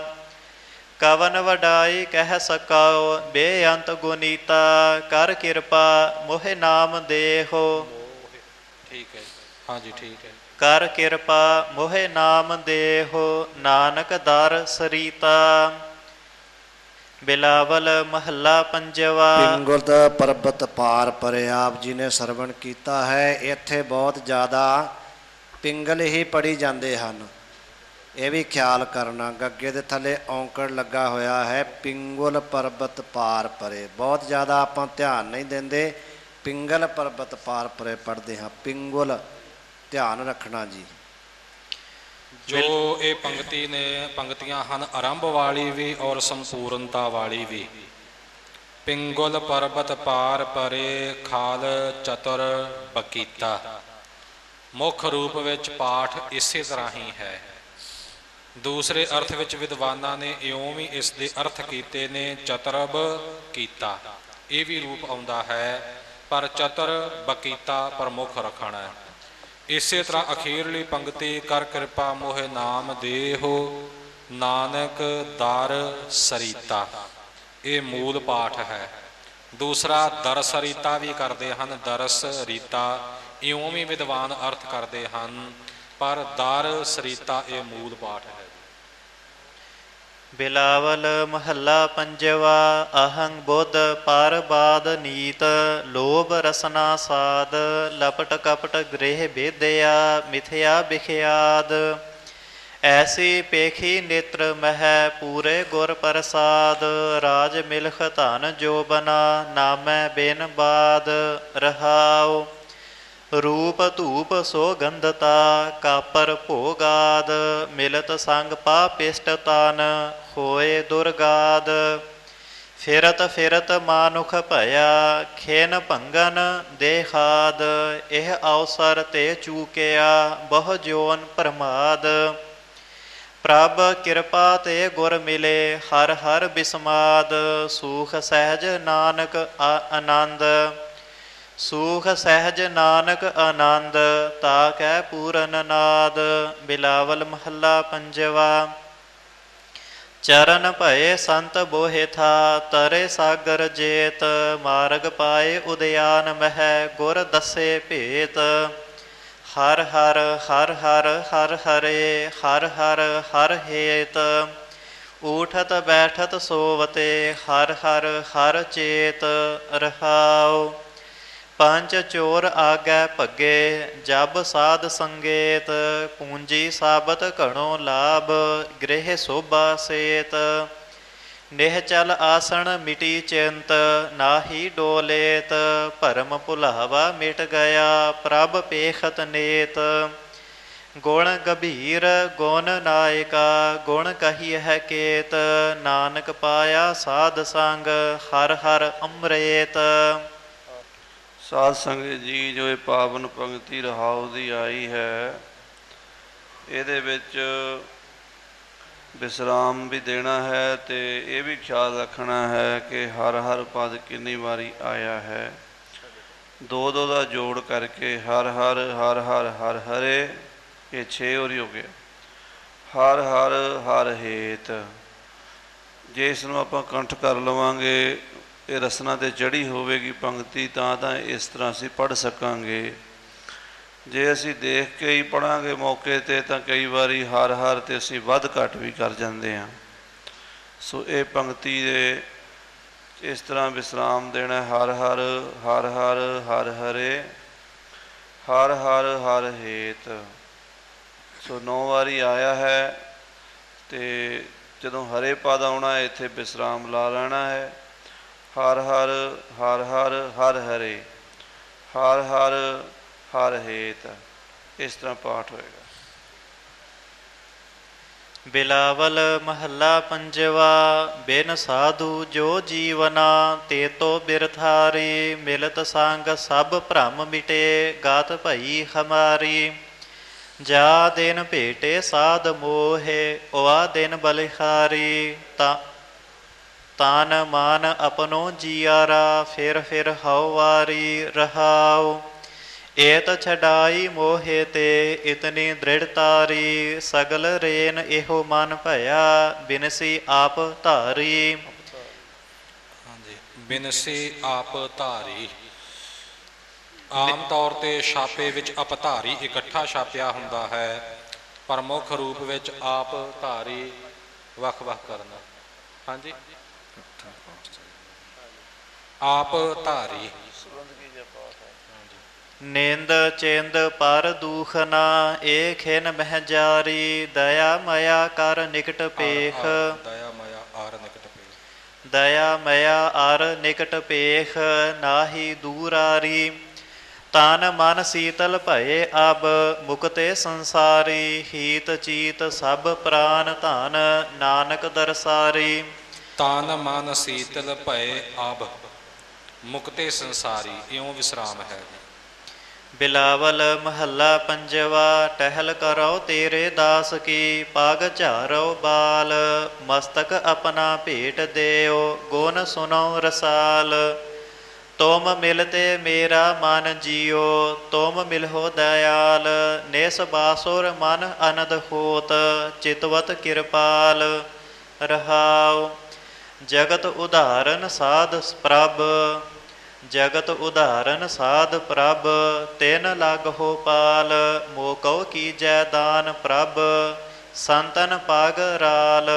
ਕਵਨ ਵਡਾਈ ਕਹਿ ਸਕਾਓ, ਬੇਅੰਤ ਗੁਨੀਤਾ। ਕਰ ਕਿਰਪਾ ਮੋਹਿ ਨਾਮ ਦੇਹੋ।
ਠੀਕ ਹੈ, ਹਾਂਜੀ ਠੀਕ ਹੈ।
ਕਰ ਕਿਰਪਾ ਮੋਹਿ ਨਾਮ ਦੇਹੋ, ਨਾਨਕ ਦਰ ਸਰੀਤਾ। ਬਿਲਾਵਲ ਮਹੱਲਾ ਪੰਜਵਾ।
ਪਿੰਗੁਲਤ ਪਰਬਤ ਪਾਰ ਪਰੇ, ਆਪ ਜੀ ਨੇ ਸਰਵਣ ਕੀਤਾ ਹੈ। ਇੱਥੇ ਬਹੁਤ ਜ਼ਿਆਦਾ ਪਿੰਗਲ ਹੀ ਪੜੀ ਜਾਂਦੇ ਹਨ, ਇਹ ਵੀ ਖਿਆਲ ਕਰਨਾ। ਗੱਗੇ ਦੇ ਥੱਲੇ ਔਂਕੜ ਲੱਗਾ ਹੋਇਆ ਹੈ, ਪਿੰਗੁਲ ਪਰਬਤ ਪਾਰ ਪਰੇ। ਬਹੁਤ ਜ਼ਿਆਦਾ ਆਪਾਂ ਧਿਆਨ ਨਹੀਂ ਦਿੰਦੇ, ਪਿੰਗਲ ਪਰਬਤ ਪਾਰ ਪਰੇ ਪੜ੍ਹਦੇ ਹਾਂ। ਪਿੰਗੁਲ ਧਿਆਨ ਰੱਖਣਾ ਜੀ।
ਜੋ ਇਹ ਪੰਗਤੀਆਂ ਹਨ, ਆਰੰਭ ਵਾਲੀ ਵੀ ਔਰ ਸੰਪੂਰਨਤਾ ਵਾਲੀ ਵੀ। ਪਿੰਗੁਲ ਪਰਬਤ ਪਾਰ ਪਰੇ, ਖਾਲ ਚਤੁਰ ਬਕੀਤਾ। ਮੁੱਖ ਰੂਪ ਵਿੱਚ ਪਾਠ ਇਸੇ ਤਰ੍ਹਾਂ ਹੀ ਹੈ। ਦੂਸਰੇ ਅਰਥ ਵਿੱਚ ਵਿਦਵਾਨਾਂ ਨੇ ਇਉਂ ਵੀ ਇਸ ਦੇ ਅਰਥ ਕੀਤੇ ਨੇ, ਚਤੁਰਬ ਕੀਤਾ। ਇਹ ਵੀ ਰੂਪ ਆਉਂਦਾ ਹੈ, ਪਰ ਚਤੁਰ ਬਕੀਤਾ ਪ੍ਰਮੁੱਖ ਰੱਖਣਾ ਹੈ। ਇਸੇ ਤਰ੍ਹਾਂ ਅਖੀਰਲੀ ਪੰਗਤੀ, ਕਰ ਕਿਰਪਾ ਮੋਹਿ ਨਾਮ ਦੇਹੋ, ਨਾਨਕ ਦਰ ਸਰੀਤਾ। ਇਹ ਮੂਲ ਪਾਠ ਹੈ। ਦੂਸਰਾ ਦਰਸ ਰੀਤਾ ਵੀ ਕਰਦੇ ਹਨ, ਦਰਸ ਰੀਤਾ ਇਉਂ ਵੀ ਵਿਦਵਾਨ ਅਰਥ ਕਰਦੇ ਹਨ, ਪਰ ਦਰ ਸਰੀਤਾ ਇਹ ਮੂਲ ਪਾਠ ਹੈ।
ਬਿਲਾਵਲ ਮਹੱਲਾ ਪੰਜਵਾ। ਅਹੰ ਬੁੱਧ ਪਰ ਬਾਦ ਨੀਤ, ਲੋਭ ਰਸਨਾ ਸਾਧ। ਲਪਟ ਕਪਟ ਗ੍ਰਹਿ ਭੇਦਿਆ, ਮਿਥਿਆ ਬਿਖਿਆਦ। ਐਸੀ ਪੇਖੀ ਨੇਤਰ ਮਹਿ, ਪੂਰੇ ਗੁਰ ਪ੍ਰਸਾਦ। ਰਾਜ ਮਿਲਖ ਧਨ ਜੋ ਬਨਾ, ਨਾਮੈ ਬਿਨ ਬਾਦ ਰਹਾਉ। ਰੂਪ ਧੂਪ ਸੋਗੰਧਤਾ, ਕਾਪਰ ਭੋਗਾਦ। ਮਿਲਤ ਸੰਗ ਪਾਪਿਸ਼ਟ ਤਨ, ਹੋਏ ਦੁਰਗਾਦ। ਫਿਰਤ ਫਿਰਤ ਮਾਨੁਖ ਭਇਆ, ਖੇਨ ਭੰਗਨ ਦੇਹਾਦ। ਇਹ ਅਵਸਰ ਤੇ ਚੂਕਿਆ, ਬਹੁ ਜੋਨ ਪ੍ਰਮਾਦ। ਪ੍ਰਭ ਕਿਰਪਾ ਤੇ ਗੁਰ ਮਿਲੇ, ਹਰ ਹਰ ਬਿਸਮਾਦ। ਸੂਖ ਸਹਿਜ ਨਾਨਕ ਆਨੰਦ, ਸੂਖ ਸਹਿਜ ਨਾਨਕ ਆਨੰਦ, ਤਾ ਕੈ ਪੂਰਨ ਨਾਦ। ਬਿਲਾਵਲ ਮਹੱਲਾ ਪੰਜਵਾ। ਚਰਨ ਭਏ ਸੰਤ ਬੋਹਿ ਥਾ, ਤਰੇ ਸਾਗਰ ਜੇਤ। ਮਾਰਗ ਪਾਏ ਉਦਿਆਨ ਮਹਿ, ਗੁਰ ਦੱਸੇ ਭੇਤ। ਹਰ ਹਰ ਹਰ ਹਰ ਹਰ ਹਰੇ, ਹਰ ਹਰ ਹਰ ਹੇਤ। ਊਠਤ ਬੈਠਤ ਸੋਵਤੇ, ਹਰ ਹਰ ਹਰ ਚੇਤ। ਰਹਾਉ ਪੰਜ ਚੋਰ ਆਗੈ ਭੱਗੇ, ਜਬ ਸਾਧ ਸੰਗੇਤ। ਪੂੰਜੀ ਸਾਬਤ ਘਣੋ ਲਾਭ, ਗ੍ਰਹਿ ਸੋਭਾ ਸੇਤ। ਨਿਹਚਲ ਆਸਣ ਮਿਟੀ ਚਿੰਤ, ਨਾਹੀ ਡੋਲੇਤ। ਭਰਮ ਭੁਲਾਵਾ ਮਿਟ ਗਿਆ, ਪ੍ਰਭ ਪੇਖਤ ਨੇਤ। ਗੁਣ ਗੰਭੀਰ ਗੁਣ ਨਾਇਕਾ, ਗੁਣ ਕਹੀਐ ਕੇਤ। ਨਾਨਕ ਪਾਇਆ ਸਾਧ ਸੰਗ, ਹਰ ਹਰ ਅੰਮ੍ਰਿਤ।
ਸਾਧ ਸੰਗਤ ਜੀ, ਜੋ ਇਹ ਪਾਵਨ ਪੰਕਤੀ ਰਹਾਉ ਦੀ ਆਈ ਹੈ, ਇਹਦੇ ਵਿੱਚ ਵਿਸਰਾਮ ਵੀ ਦੇਣਾ ਹੈ ਤੇ ਇਹ ਵੀ ਖਿਆਲ ਰੱਖਣਾ ਹੈ ਕਿ ਹਰ ਹਰ ਪਦ ਕਿੰਨੀ ਵਾਰੀ ਆਇਆ ਹੈ। ਦੋ ਦੋ ਦਾ ਜੋੜ ਕਰਕੇ ਹਰ ਹਰ ਹਰ ਹਰ ਹਰ ਹਰੇ, ਇਹ 6 ਵਾਰੀ ਹੋ ਗਿਆ। ਹਰ ਹਰ ਹਰ ਹੇਤ, ਜੇ ਇਸ ਨੂੰ ਆਪਾਂ ਕੰਠ ਕਰ ਲਵਾਂਗੇ, ਇਹ ਰਸਨਾ 'ਤੇ ਚੜ੍ਹੀ ਹੋਵੇਗੀ ਪੰਕਤੀ, ਤਾਂ ਇਸ ਤਰ੍ਹਾਂ ਅਸੀਂ ਪੜ੍ਹ ਸਕਾਂਗੇ। ਜੇ ਅਸੀਂ ਦੇਖ ਕੇ ਹੀ ਪੜ੍ਹਾਂਗੇ ਮੌਕੇ 'ਤੇ, ਤਾਂ ਕਈ ਵਾਰੀ ਹਰ ਹਰ 'ਤੇ ਅਸੀਂ ਵੱਧ ਘੱਟ ਵੀ ਕਰ ਜਾਂਦੇ ਹਾਂ। ਸੋ ਇਹ ਪੰਕਤੀ ਦੇ ਇਸ ਤਰ੍ਹਾਂ ਵਿਸਰਾਮ ਦੇਣਾ, ਹਰ ਹਰ ਹਰ ਹਰ ਹਰ ਹਰੇ, ਹਰ ਹਰ ਹਰ ਹੇਤ। ਸੋ 9 ਵਾਰੀ ਆਇਆ ਹੈ, ਅਤੇ ਜਦੋਂ ਹਰੇ ਪਦ ਆਉਣਾ ਇੱਥੇ ਵਿਸਰਾਮ ਲਾ ਲੈਣਾ ਹੈ। ਹਰ ਹਰ ਹਰ ਹਰ ਹਰ ਹਰੇ, ਹਰ ਹਰ ਹਰ ਹੇਤ, ਇਸ ਤਰ੍ਹਾਂ ਪਾਠ ਹੋਏਗਾ।
ਬਿਲਾਵਲ ਮਹੱਲਾ ਪੰਜਵਾ। ਬਿਨ ਸਾਧੂ ਜੋ ਜੀਵਨਾ, ਤੇ ਤੋ ਬਿਰਥਾਰੀ। ਮਿਲਤ ਸੰਗ ਸਭ ਭ੍ਰਮ ਮਿਟੇ, ਗਾਤ ਭਈ ਹਮਾਰੀ। ਜਾ ਦਿਨ ਭੇਟੇ ਸਾਧ ਮੋਹੇ, ਵਾ ਦਿਨ ਬਲਿਹਾਰੀ। ਤਾਨ ਮਾਨ ਆਪਣੋ ਜੀਆਰਾ, ਫਿਰ ਫਿਰ ਹਉ ਵਾਰੀ। ਰਹਾਉ ਏਤ ਛਡਾਈ ਮੋਹੇ ਤੇ, ਇਤਨੀ ਦ੍ਰਿੜਤਾਰੀ। ਸਗਲ ਰੇਨ ਇਹੋ ਮਨ ਭਇਆ, ਬਿਨਸੀ ਆਪ ਧਾਰੀ।
ਹਾਂਜੀ, ਬਿਨਸੀ ਆਪ ਧਾਰੀ। ਆਮ ਤੌਰ 'ਤੇ ਛਾਪੇ ਵਿੱਚ ਅਪਧਾਰੀ ਇਕੱਠਾ ਛਾਪਿਆ ਹੁੰਦਾ ਹੈ, ਪਰ ਮੁੱਖ ਰੂਪ ਵਿੱਚ ਆਪ ਧਾਰੀ ਵੱਖ ਵੱਖ ਕਰਨਾ। ਹਾਂਜੀ, ਆਪ ਧਾਰੀ।
ਨਿੰਦ ਚਿੰਦ ਪਰ ਦੂਖਨਾ, ਏ ਖਿਨ ਮਹਿ ਜਾਰੀ। ਦਇਆ ਮਇਆ ਕਰ ਨਿਕਟ ਪੇਖ,
ਦਇਆ ਮਇਆ ਆਰ ਨਿਕਟ ਪੇਖ।
ਦਇਆ ਮਇਆ ਅਰ ਨਿਕਟ ਪੇਖ, ਨਾਹੀ ਦੂਰਾਰੀ। ਤਨ ਮਨ ਸੀਤਲ ਭਏ ਅਬ, ਮੁਕਤੇ ਸੰਸਾਰੀ। ਹੀਤ ਚੀਤ ਸਭ ਪ੍ਰਾਨ ਧਨ, ਨਾਨਕ ਦਰਸਾਰੀ।
ਤਨ ਮਨ ਸੀਤਲ ਭਏ ਅਬ, ਮੁਕਤੇ ਸੰਸਾਰੀ। ਇਉਂ ਵਿਸਰਾਮ ਹੈ।
ਬਿਲਾਵਲ ਮਹੱਲਾ ਪੰਜਵਾ। ਟਹਿਲ ਕਰੋ ਤੇਰੇ ਦਾਸ ਕੀ, ਪਗ ਝਾਰੋ ਬਾਲ। ਮਸਤਕ ਆਪਣਾ ਭੇਟ ਦੇਓ, ਗੁਣ ਸੁਨੋ ਰਸਾਲ। ਤੁਮ ਮਿਲਤੇ ਮੇਰਾ ਮਨ ਜੀਓ, ਤੁਮ ਮਿਲਹੁ ਦਇਆਲ। ਨਿਸ ਬਾਸੁਰ ਮਨ ਅਨੰਦ ਹੋਤ, ਚਿਤਵਤ ਕਿਰਪਾਲ। ਰਹਾਉ ਜਗਤ ਉਦਾਹਰਨ ਸਾਧ ਪ੍ਰਭ, ਜਗਤ ਉਦਾਹਰਨ ਸਾਧ ਪ੍ਰਭ। ਤਿਨ ਲਗ ਹੋ ਪਾਲ, ਮੋਕਉ ਕੀਜੈ ਦਾਨ ਪ੍ਰਭ। ਸੰਤਨ ਪਗ ਰਾਲ।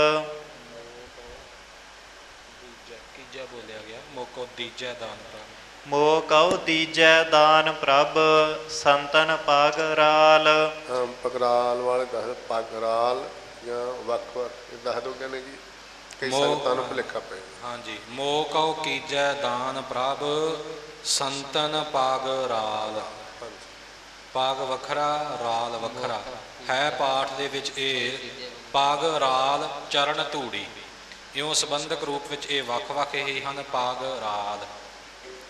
ਤੀਜਾ ਬੋਲਿਆ ਗਿਆ, ਮੋਕੋ ਦੀਜੈ ਦਾਨ ਪ੍ਰਭ।
ਮੋਕਉ ਦੀਜੈ ਦਾਨ ਪ੍ਰਭ, ਸੰਤਨ ਪਗ ਰਾਲ।
ਪਗਰਾਲ ਵਾਲੇ ਦੱਸ, ਪਗਰਾਲ ਜਾਂ ਵੱਖ ਵੱਖ ਇਹ ਦੱਸ ਦਿਓ। ਕਹਿੰਦੇ ਜੀ ਕਈ ਸੰਗਤਾਂ ਨੂੰ ਭੁਲੇਖਾ ਪੈ ਗਿਆ।
ਹਾਂਜੀ, ਮੋਕਉ ਕੀਜੈ ਦਾਨ ਪ੍ਰਭ, ਸੰਤਨ ਪਗ ਰਾਲ। ਪਗ ਵੱਖਰਾ, ਰਾਲ ਵੱਖਰਾ ਹੈ। ਪਾਠ ਦੇ ਵਿੱਚ ਇਹ ਪਗ ਰਾਲ ਚਰਨ ਧੂੜੀ, ਇਉਂ ਸੰਬੰਧਕ ਰੂਪ ਵਿੱਚ ਇਹ ਵੱਖ ਵੱਖ ਹੀ ਹਨ। ਪਗ ਰਾਲ।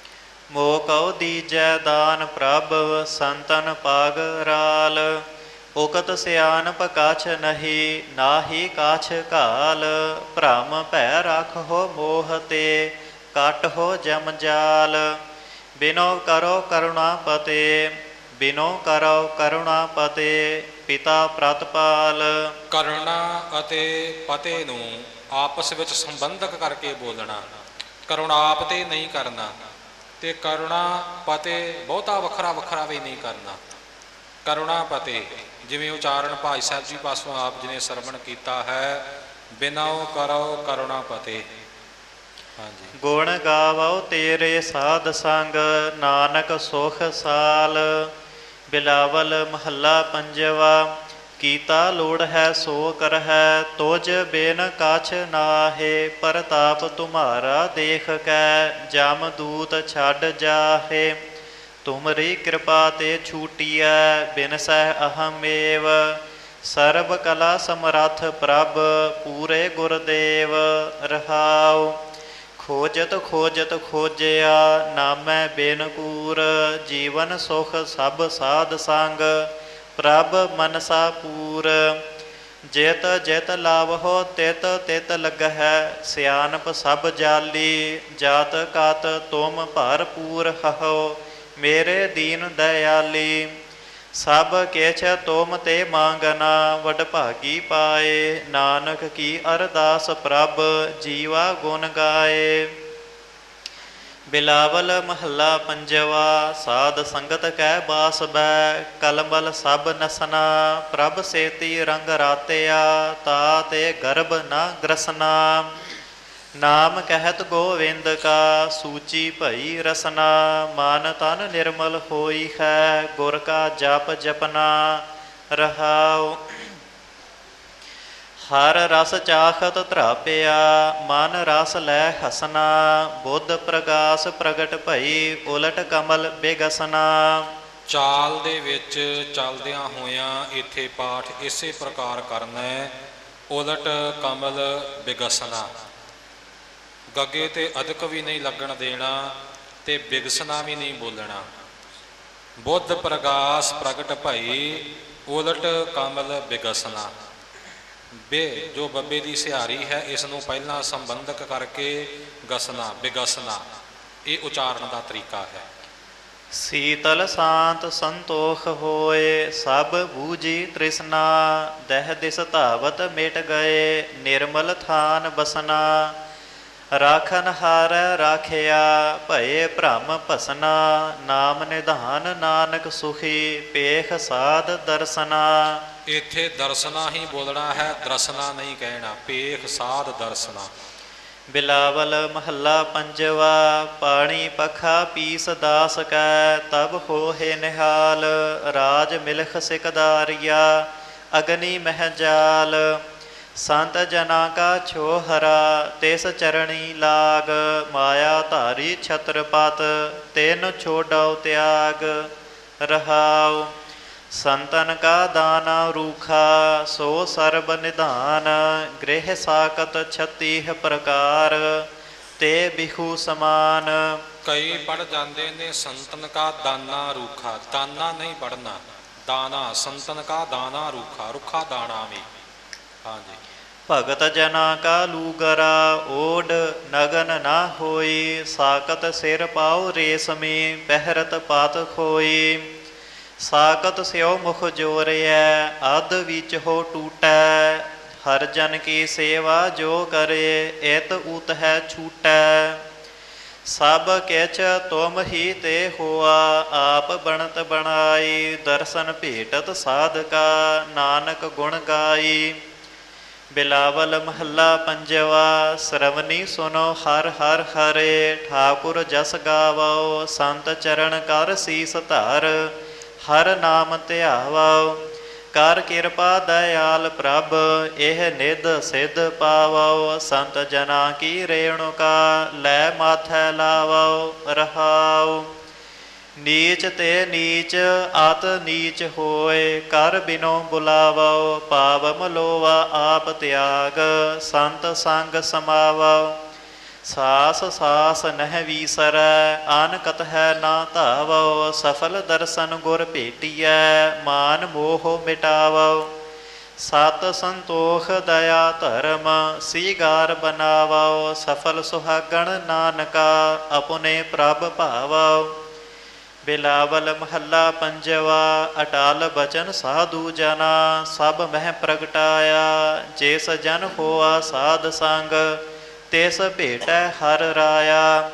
ਮੋਕਉ ਦੀਜੈ ਦਾਨ ਪ੍ਰਭ, ਸੰਤਨ ਪਗ ਰਾਲ। ਉਕਤ ਸਿਆਨਪ ਕਾਛ ਨਹੀਂ, ਨਾਹੀ ਕਾਛ ਘਾਲ। ਭ੍ਰਮ ਭੈ ਰੱਖੋ ਮੋਹ ਤੇ, ਕਟ ਹੋ ਜਮ ਜਾਲ। ਬਿਨੋ ਕਰੋ ਕਰੁਣਾ ਪਤੇ, ਬਿਨੋ ਕਰੋ ਕਰੁਣਾ ਪਤੇ, ਪਿਤਾ ਪ੍ਰਤਪਾਲ।
ਕਰੁਣਾ ਅਤੇ ਪਤੇ ਨੂੰ ਆਪਸ ਵਿੱਚ ਸੰਬੰਧਕ ਕਰਕੇ ਬੋਲਣਾ, ਕਰੁਣਾਪ ਤੇ ਨਹੀਂ ਕਰਨਾ, ਤੇ ਕਰੁਣਾ ਪਤੇ ਬਹੁਤਾ ਵੱਖਰਾ ਵੱਖਰਾ ਵੀ ਨਹੀਂ ਕਰਨਾ। ਕਰੁਣਾ ਪਤੇ ਜਿਵੇਂ ਉਚਾਰਨ ਭਾਈ ਸਾਹਿਬ ਜੀ ਪਾਸੋਂ ਆਪ ਜੀ ਨੇ ਸਰਵਣ ਕੀਤਾ ਹੈ, ਬਿਨੋ ਕਰੋ ਕਰੁਣਾ ਪਤੇ। ਹਾਂਜੀ।
ਗੁਣ ਗਾਵੋ ਤੇਰੇ ਸਾਧ ਸੰਗ, ਨਾਨਕ ਸੁਖ ਸਾਲ। ਬਿਲਾਵਲ ਮਹੱਲਾ ਪੰਜਵਾ। ਕੀਤਾ ਲੋੜ ਹੈ ਸੋ ਕਰਹਿ, ਤੁਝ ਬਿਨ ਕਾਛ ਨਾਹੇ। ਪ੍ਰਤਾਪ ਤੁਮਾਰਾ ਦੇਖ ਕੈ, ਜਮ ਦੂਤ ਛੱਡ ਜਾਹੇ। ਤੁਮਰੀ ਕਿਰਪਾ ਤੇ ਛੂਟੀਐ, ਬਿਨਸੈ ਅਹਮੇਵ। ਸਰਬ ਕਲਾ ਸਮਰੱਥ ਪ੍ਰਭ, ਪੂਰੇ ਗੁਰਦੇਵ। ਰਹਾਉ ਖੋਜਤ ਖੋਜਤ ਖੋਜਿਆ, ਨਾਮੈ ਬਿਨ ਕੂਰ। ਜੀਵਨ ਸੁਖ ਸਭ ਸਾਧ ਸੰਗ, ਪ੍ਰਭ ਮਨਸਾ ਪੂਰ। ਜਿਤ ਜਿਤ ਲਾਵਹੁ ਤਿਤ ਤਿਤ ਲੱਗਹਿ, ਸਿਆਨਪ ਸਭ ਜਾਲੀ। ਜਾਤ ਕਾਤ ਤੁਮ ਭਰਪੂਰ ਹਹੁ, ਮੇਰੇ ਦੀਨ ਦਇਆਲੀ। ਸਭ ਕਿਛ ਤੁਮ ਤੇ ਮੰਗਨਾ, ਵਡਭਾਗੀ ਪਾਏ। ਨਾਨਕ ਕੀ ਅਰਦਾਸ ਪ੍ਰਭ, ਜੀਵਾ ਗੁਣ ਗਾਏ। ਬਿਲਾਵਲ ਮਹੱਲਾ ਪੰਜਵਾ। ਸਾਧ ਸੰਗਤ ਕੈ ਬਾਸ ਬੈ, ਕਲਮਲ ਸਭ ਨਸਨਾ। ਪ੍ਰਭ ਸੇਤੀ ਰੰਗ ਰਾਤਿਆ, ਤਾ ਤੇ ਗਰਭ ਨਾ ਗ੍ਰਸਨਾ। ਨਾਮ ਕਹਿਤ ਗੋਵਿੰਦ ਕਾ, ਸੂਚੀ ਭਈ ਰਸਨਾ। ਮਨ ਤਨ ਨਿਰਮਲ ਹੋਈ ਹੈ, ਗੁਰ ਕਾ ਜਪ ਜਪਨਾ। ਰਹਾਉ ਹਰ ਰਸ ਚਾਖਤ ਧਰਾਪਿਆ, ਮਨ ਰਸ ਲੈ ਹਸਨਾ। ਬੁੱਧ ਪ੍ਰਗਾਸ ਪ੍ਰਗਟ ਭਈ, ਉਲਟ ਕਮਲ ਬਿਗਸਨਾ।
ਚਾਲ ਦੇ ਵਿੱਚ ਚੱਲਦਿਆਂ ਹੋਇਆਂ ਇੱਥੇ ਪਾਠ ਇਸੇ ਪ੍ਰਕਾਰ ਕਰਨਾ ਹੈ, ਉਲਟ ਕਮਲ ਬਿਗਸਨਾ। ਗੱਗੇ ਤੇ ਅਦਕ ਵੀ ਨਹੀਂ ਲੱਗਣ ਦੇਣਾ, ਤੇ ਬਿਗਸਨਾ ਵੀ ਨਹੀਂ ਬੋਲਣਾ। ਬੁੱਧ ਪ੍ਰਗਾਸ ਪ੍ਰਗਟ ਭਈ, ਉਲਟ ਕਮਲ ਬਿਗਸਨਾ। ਬੇ ਜੋ ਬੱਬੇ ਦੀ ਸਿਹਾਰੀ ਹੈ, ਇਸ ਨੂੰ ਪਹਿਲਾਂ ਸੰਬੰਧਕ ਕਰਕੇ ਗਸਨਾ, ਬਿਗਸਨਾ, ਇਹ ਉਚਾਰਨ ਦਾ ਤਰੀਕਾ ਹੈ।
ਸੀਤਲ ਸ਼ਾਂਤ ਸੰਤੋਖ ਹੋਏ, ਸਭ ਬੂਝੀ ਤ੍ਰਿਸ਼ਨਾ। ਦਹਿ ਦਿਸ ਧਾਵਤ ਮਿਟ ਗਏ, ਨਿਰਮਲ ਥਾਨ ਬਸਨਾ। ਰਾਖਨ ਹਾਰ ਰਾਖਿਆ, ਭਏ ਭ੍ਰਮ ਭਸਨਾ। ਨਾਮ ਨਿਧਾਨ ਨਾਨਕ ਸੁਖੀ, ਪੇਖ ਸਾਧ ਦਰਸਨਾ।
ਇੱਥੇ ਦਰਸਨਾ ਹੀ ਬੋਲਣਾ ਹੈ, ਦਰਸਨਾ ਨਹੀਂ ਕਹਿਣਾ। ਪੇਖ ਸਾਧ ਦਰਸਨਾ।
ਬਿਲਾਵਲ ਮਹੱਲਾ ਪੰਜਵਾ। ਪਾਣੀ ਪਖਾ ਪੀਸ ਦਾਸ ਕੈ, ਤਬ ਹੋਏ ਨਿਹਾਲ। ਰਾਜ ਮਿਲਖ ਸਿਕਦਾਰੀਆ, ਅਗਨੀ ਮਹਿ ਜਾਲ। ਸੰਤ ਜਨਾ ਕਾ ਛੋਹਰਾ, ਤਿਸ ਚਰਣੀ ਲਾਗ। ਮਾਇਆ ਧਾਰੀ ਛਤਰਪਤ, ਤਿਨ ਛੋਡਉ ਤਿਆਗ। ਰਹਾਉ ਸੰਤਨ ਕਾ ਦਾਨਾ ਰੂਖਾ, ਸੋ ਸਰਬ ਨਿਧਾਨ। ਗ੍ਰਹਿ ਸਾਕਤ ਛਤੀਹ ਪ੍ਰਕਾਰ, ਤੇ ਬਿਖੂ ਸਮਾਨ।
ਕਈ ਪੜ ਜਾਂਦੇ ਨੇ ਸੰਤਨ ਕਾ ਦਾਨਾ ਰੂਖਾ, ਦਾਨਾ ਨਹੀਂ ਪੜਨਾ, ਦਾਨਾ। ਸੰਤਨ ਕਾ ਦਾਨਾ ਰੂਖਾ, ਰੁੱਖਾ ਦਾਣਾ ਵੀ। ਹਾਂਜੀ।
ਭਗਤ ਜਨਾ ਕਾ ਲੂਗਰਾ, ਓਡ ਨਗਨ ਨਾ ਹੋਈ। ਸਾਕਤ ਸਿਰ ਪਾਉ ਰੇਸ਼ਮੀ, ਪਹਿਰਤ ਪਾਤ ਖੋਈ। ਸਾਕਤ ਸਿਓ ਮੁਖ ਜੋਰਿਐ, ਅੱਧ ਵਿੱਚ ਹੋ ਟੂਟੈ। ਹਰ ਜਨ ਕੀ ਸੇਵਾ ਜੋ ਕਰੇ, ਇਤ ਉਤ ਹੈ ਛੂਟੈ। ਸਭ ਕਿਛ ਤੁਮ ਹੀ ਤੇ ਹੋਆ, ਆਪ ਬਣਤ ਬਣਾਈ। ਦਰਸ਼ਨ ਭੇਟਤ ਸਾਧਕਾ, ਨਾਨਕ ਗੁਣ ਗਾਈ। ਬਿਲਾਵਲ ਮਹੱਲਾ ਪੰਜਵਾ। ਸਰਵਨੀ ਸੁਨੋ ਹਰ ਹਰ ਹਰੇ, ਠਾਕੁਰ ਜਸ ਗਾਵੋ। ਸੰਤ ਚਰਨ ਕਰ ਸੀਸ ਧਰ, ਹਰ ਨਾਮ ਧਿਆਵੋ। ਕਰ ਕਿਰਪਾ ਦਇਆਲ ਪ੍ਰਭ, ਇਹ ਨਿਧ ਸਿਧ ਪਾਵੋ। ਸੰਤ ਜਨਾ ਕੀ ਰੇਣੁਕਾ, ਲੈ ਮਾਥੈ ਲਾਵੋ। ਰਹਾਉ ਨੀਚ ਤੇ ਨੀਚ ਅਤ ਨੀਚ ਹੋਏ, ਕਰ ਬਿਨੋ ਬੁਲਾਵੋ। ਪਾਵ ਮਲੋਵਾ ਆਪ ਤਿਆਗ, ਸੰਤ ਸੰਗ ਸਮਾਵੋ। ਸਾਸ ਸਾਸ ਨਹਿ ਵੀਸਰੈ ਆਨਕਤ ਹੈ ਨਾ ਧਾਵੋ ਸਫਲ ਦਰਸ਼ਨ ਗੁਰ ਭੇਟੀਐ ਮਾਨ ਮੋਹ ਮਿਟਾਵੋ ਸਤ ਸੰਤੋਖ ਦਇਆ ਧਰਮ ਸੀਗਾਰ ਬਨਾਵੋ ਸਫਲ ਸੁਹਾਗਣ ਨਾਨਕਾ ਆਪਣੇ ਪ੍ਰਭ ਭਾਵੋ ਬਿਲਾਵਲ ਮਹੱਲਾ ਪੰਜਵਾ ਅਟਲ ਬਚਨ ਸਾਧੂ ਜਨਾ ਸਭ ਮਹਿ ਪ੍ਰਗਟਾਇਆ ਜਿਸ ਜਨ ਹੋਆ ਸਾਧ ਸੰਗ ਤਿਸ ਭੇਟੈ ਹਰ ਰਾਇਆ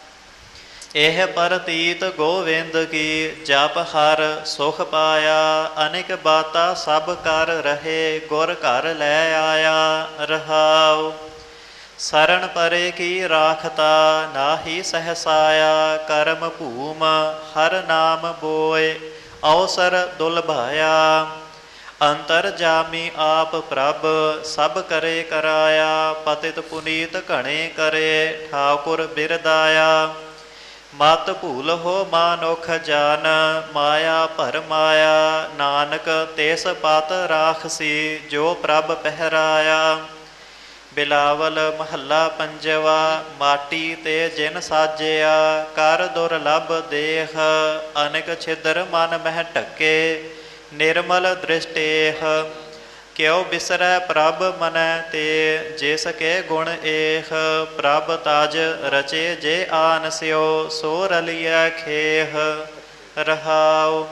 ਇਹ ਪ੍ਰਤੀਤ ਗੋਵਿੰਦ ਕੀ ਜਪ ਹਰ ਸੁਖ ਪਾਇਆ ਅਨੇਕ ਬਾਤਾ ਸਭ ਕਰ ਰਹੇ ਗੁਰ ਘਰ ਲੈ ਆਇਆ ਰਹਾਉ ਸਰਣ ਪਰੇ ਕੀ ਰਾਖਤਾ ਨਾਹੀ ਸਹਸਾਇਆ ਕਰਮ ਭੂਮ ਹਰ ਨਾਮ ਬੋਏ ਅਵਸਰ ਦੁਲਭਾਇਆ ਅੰਤਰ ਜਾਮੀ ਆਪ ਪ੍ਰਭ ਸਭ ਕਰੇ ਕਰਾਇਆ ਪਤਿਤ ਪੁਨੀਤ ਘਣੇ ਕਰੇ ਠਾਕੁਰ ਬਿਰਦਾਇਆ ਮਤ ਭੂਲ ਹੋ ਮਾਨੁਖ ਜਾਨ ਮਾਇਆ ਭਰ ਮਾਇਆ ਨਾਨਕ ਤਿਸ ਪਤ ਰਾਖਸੀ ਜੋ ਪ੍ਰਭ ਪਹਿਰਾਇਆ ਬਿਲਾਵਲ ਮਹੱਲਾ ਪੰਜਵਾ ਮਾਟੀ ਤੇ ਜਿਨ ਸਾਜਿਆ ਕਰ ਦੁਰਲਭ ਦੇਖ ਅਨੇਕ ਛਿਦਰ ਮਨ ਮਹਿ ਢੱਕੇ ਨਿਰਮਲ ਦ੍ਰਿਸ਼ਟੇਹ ਕਿਉ ਬਿਸਰੈ ਪ੍ਰਭ ਮਨੈ ਤੇ ਜਿਸ ਕੇ ਗੁਣ ਏਖ ਪ੍ਰਭ ਤਾਜ ਰਚੇ ਜੇ ਆਨਸਿਓ ਸੋ ਰਲਿਐ ਖੇਹ ਰਹਾਉ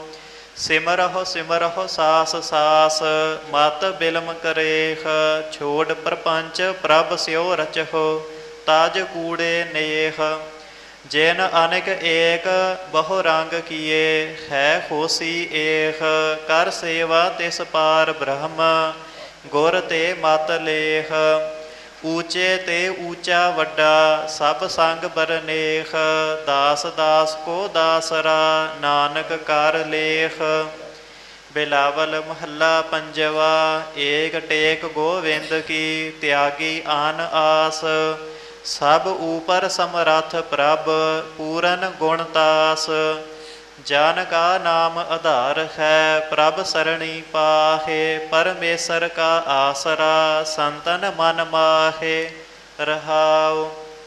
ਸਿਮਰਹੁ ਸਾਸ ਸਾਸ ਮਤ ਬਿਲਮ ਕਰੇਖ ਛੋੜ ਪ੍ਰਪੰਚ ਪ੍ਰਭ ਸਿਓ ਰਚਹੁ ਤਾਜ ਕੂੜੇ ਨੇਹ ਜਿਨ ਅਨੇਕ ਏਕ ਬਹੁ ਰੰਗ ਕੀਏ ਹੈ ਹੋਸੀ ਏਖ ਕਰ ਸੇਵਾ ਤਿਸ ਪਾਰ ਬ੍ਰਹਮ ਗੁਰ ਤੇ ਮਤ ਲੇਖ ਊਚੇ ਤੇ ਊਚਾ ਵੱਡਾ ਸਭ ਸੰਗ ਬਰਨੇਖ ਦਾਸ ਦਾਸ ਕੋ ਦਾਸਰਾ ਨਾਨਕ ਕਰ ਲੇਖ ਬਿਲਾਵਲ ਮਹੱਲਾ ਪੰਜਵਾ ਏਕ ਟੇਕ ਗੋਵਿੰਦ ਕੀ ਤਿਆਗੀ ਆਨ ਆਸ ਸਭ ਊਪਰ ਸਮਰੱਥ ਪ੍ਰਭ ਪੂਰਨ ਗੁਣ ਤਾਸ ਜਨ ਕਾ ਨਾਮ ਆਧਾਰ ਹੈ ਪ੍ਰਭ ਸਰਣੀ ਪਾਹੇ ਪਰਮੇਸ਼ਰ ਕਾ ਆਸਰਾ ਸੰਤਨ ਮਨ ਮਾਹੇ ਰਹਾਉ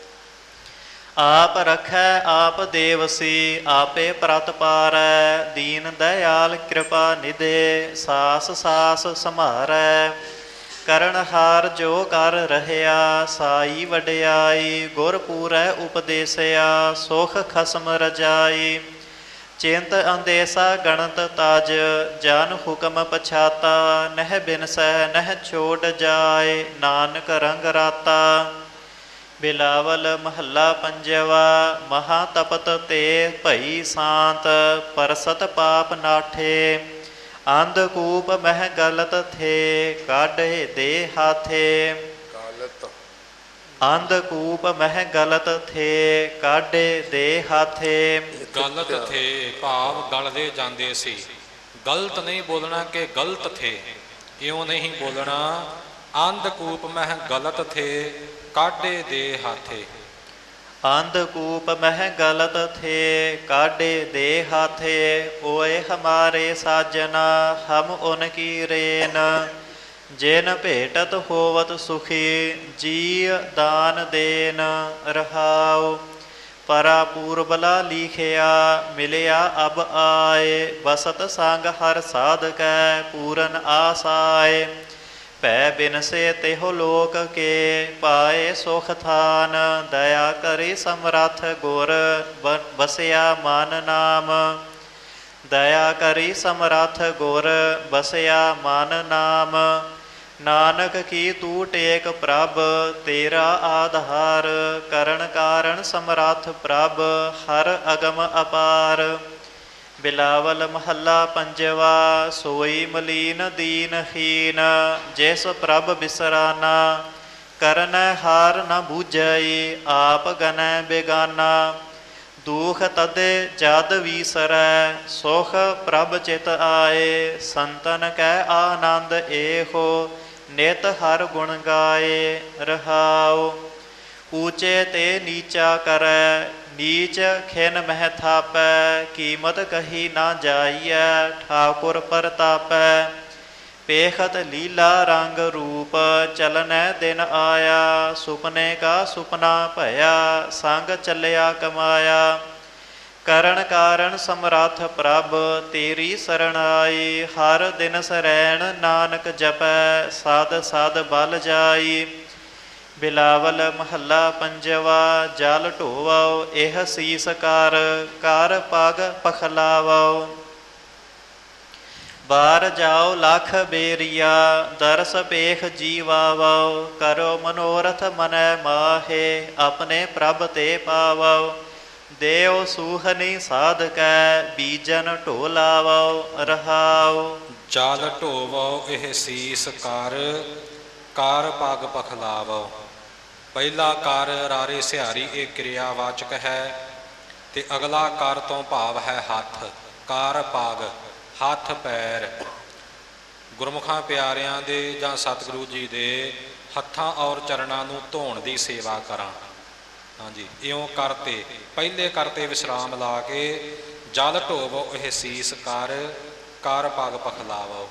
ਆਪ ਰਖੈ ਆਪ ਦੇਵਸੀ ਆਪੇ ਪ੍ਰਤ ਪਾਰੈ ਦੀਨ ਦਇਆਲ ਕਿਰਪਾ ਨਿਧੇ ਸਾਸ ਸਾਸ ਸਮਾਰੈ ਕਰਨ ਹਾਰ ਜੋ ਕਰ ਰਹਿਆ ਸਾਈ ਵਡਿਆਈ ਗੁਰ ਪੂਰੈ ਉਪਦੇਸਿਆ ਸੁਖ ਖਸਮ ਰਜਾਈ ਚਿੰਤ ਅੰਦੇਸਾ ਗਣਤ ਤਜ ਜਨ ਹੁਕਮ ਪਛਾਤਾ ਨਹਿ ਬਿਨਸੈ ਨਹਿ ਛੋੜ ਜਾਏ ਨਾਨਕ ਰੰਗ ਰਾਤਾ ਬਿਲਾਵਲ ਮਹੱਲਾ ਪੰਜਵਾ ਮਹਾ ਤਪਤ ਤੇ ਭਈ ਸਾਂਤ ਪਰਸਤ ਪਾਪ ਨਾਠੇ ਅੰਧਕੂਪ ਮਹਿ ਗਲਤ ਥੇ ਕਾਢੇ ਦੇ ਹਾਥੇ ਅੰਧਕੂਪ ਮਹਿ ਗਲਤ ਥੇ ਕਾਢੇ ਦੇ ਹਾਥੇ
ਗਲਤ ਥੇ ਭਾਵ ਗਲਦੇ ਜਾਂਦੇ ਸੀ ਗਲਤ ਨਹੀਂ ਬੋਲਣਾ ਕਿ ਗਲਤ ਥੇ ਇਉਂ ਨਹੀਂ ਬੋਲਣਾ ਅੰਧਕੂਪ ਮਹਿ ਗਲਤ ਥੇ ਕਾਢੇ ਦੇ ਹਾਥੇ
ਅੰਧਕੂਪ ਮਹਿ ਗਲਤ ਥੇ ਕਾਢੇ ਦੇ ਹਾਥੇ ਓਏ ਹਮਾਰੇ ਸਾਜਨਾ ਹਮ ਉਨ ਕੀ ਰੇਨ ਜਿਨ ਭੇਟਤ ਹੋਵਤ ਸੁਖੀ ਜੀ ਦਾਨ ਦੇਨ ਰਹਾਉ ਪਰਾ ਪੂਰਬਲਾ ਲਿਖਿਆ ਮਿਲਿਆ ਅਬ ਆਏ ਬਸਤ ਸੰਗ ਹਰ ਸਾਧਕੈ ਪੂਰਨ ਆਸਾਏ ਭੈ ਬਿਨਸੇ ਤਿਹੁ ਲੋਕ ਕੇ ਪਾਏ ਸੁਖ ਥਾਨ ਦਇਆ ਕਰੀ ਸਮਰੱਥ ਗੁਰ ਬਸਿਆ ਮਨ ਨਾਮ ਦਇਆ ਕਰੀ ਸਮਰੱਥ ਗੁਰ ਬਸਿਆ ਮਨ ਨਾਮ ਨਾਨਕ ਕੀ ਤੂੰ ਟੇਕ ਪ੍ਰਭ ਤੇਰਾ ਆਧਾਰ ਕਰਨ ਕਾਰਨ ਸਮਰੱਥ ਪ੍ਰਭ ਹਰ ਅਗਮ ਅਪਾਰ ਬਿਲਾਵਲ ਮਹੱਲਾ ਪੰਜਵਾ ਸੋਈ ਮਲੀਨ ਦੀਨਹੀਨ ਜਿਸ ਪ੍ਰਭ ਬਿਸਰਾਨਾ ਕਰਨੈ ਹਾਰ ਨ ਬੂਝਈ ਆਪ ਗਨੈ ਬੇਗਾਨਾ ਦੁਖ ਤਦੇ ਜਦ ਵੀਸਰੈ ਸੁਖ ਪ੍ਰਭ ਚਿਤ ਆਏ ਸੰਤਨ ਕੈ ਆਨੰਦ ਏਹੋ ਨਿਤ ਹਰ ਗੁਣ ਗਾਏ ਰਹਾਉ ਊਚੇ ਤੇ ਨੀਚਾ ਕਰੈ ਨੀਚ ਖਿਨ ਮਹਿ ਥਾਪੈ ਕੀਮਤ ਕਹੀ ਨਾ ਜਾਈਐ ਠਾਕੁਰ ਪਰਤਾਪੈ ਪੇਖਤ ਲੀਲਾ ਰੰਗ ਰੂਪ ਚਲਨੈ ਦਿਨ ਆਇਆ। ਸੁਪਨੇ ਕਾ ਸੁਪਨਾ ਭਇਆ, ਸੰਗ ਚੱਲਿਆ ਕਮਾਇਆ। ਕਰਨ ਕਾਰਨ ਸਮਰੱਥ ਪ੍ਰਭ, ਤੇਰੀ ਸਰਣ ਆਈ। ਹਰ ਦਿਨ ਸਰੈਣ ਨਾਨਕ ਜਪੈ, ਸਦ ਸਦ ਬਲ ਜਾਈ। ਬਿਲਾਵਲ ਮਹੱਲਾ ਪੰਜਵਾ। ਜਲ ਢੋਵੋ ਇਹ ਸੀਸ ਕਰ, ਕਰ ਪਗ ਪਖਲਾਵੋ। ਬਾਰ ਜਾਓ ਲਖ ਬੇਰੀਆ, ਦਰਸ ਪੇਖ ਜੀਵਾਵੋ। ਕਰੋ ਮਨੋਰਥ ਮਨੈ ਮਾਹੇ, ਆਪਣੇ ਪ੍ਰਭ ਤੇ ਪਾਵੋ। ਦੇਉ ਸੂਹਨੀ ਸਾਧਕੈ, ਬੀਜਨ ਢੋਲਾਵੋ। ਰਹਾਉ
ਜਲ ਢੋਵੋ ਇਹ ਸੀਸ ਕਰ, ਕਰ ਪਗ ਪਖਲਾਵੋ। ਪਹਿਲਾ ਕਰ ਰਾਰੇ ਸਿਹਾਰੀ ਇਹ ਕਿਰਿਆਵਾਚਕ ਹੈ ਤੇ ਅਗਲਾ ਕਰ ਤੋਂ ਭਾਵ ਹੈ ਹੱਥ। ਕਰ ਪਗ ਹੱਥ ਪੈਰ। ਗੁਰਮੁਖਾਂ ਪਿਆਰਿਆਂ ਦੇ ਜਾਂ ਸਤਿਗੁਰੂ ਜੀ ਦੇ ਹੱਥਾਂ ਔਰ ਚਰਨਾਂ ਨੂੰ ਧੋਣ ਦੀ ਸੇਵਾ ਕਰਾਂ। ਹਾਂਜੀ, ਇਉਂ ਕਰਤੇ ਪਹਿਲੇ ਕਰਤੇ ਵਿਸ਼ਰਾਮ ਲਾ ਕੇ ਜਲ ਢੋਵੋ ਇਹ ਸੀਸ ਕਰ, ਕਰ ਪਗ ਪਖਲਾਵੋ।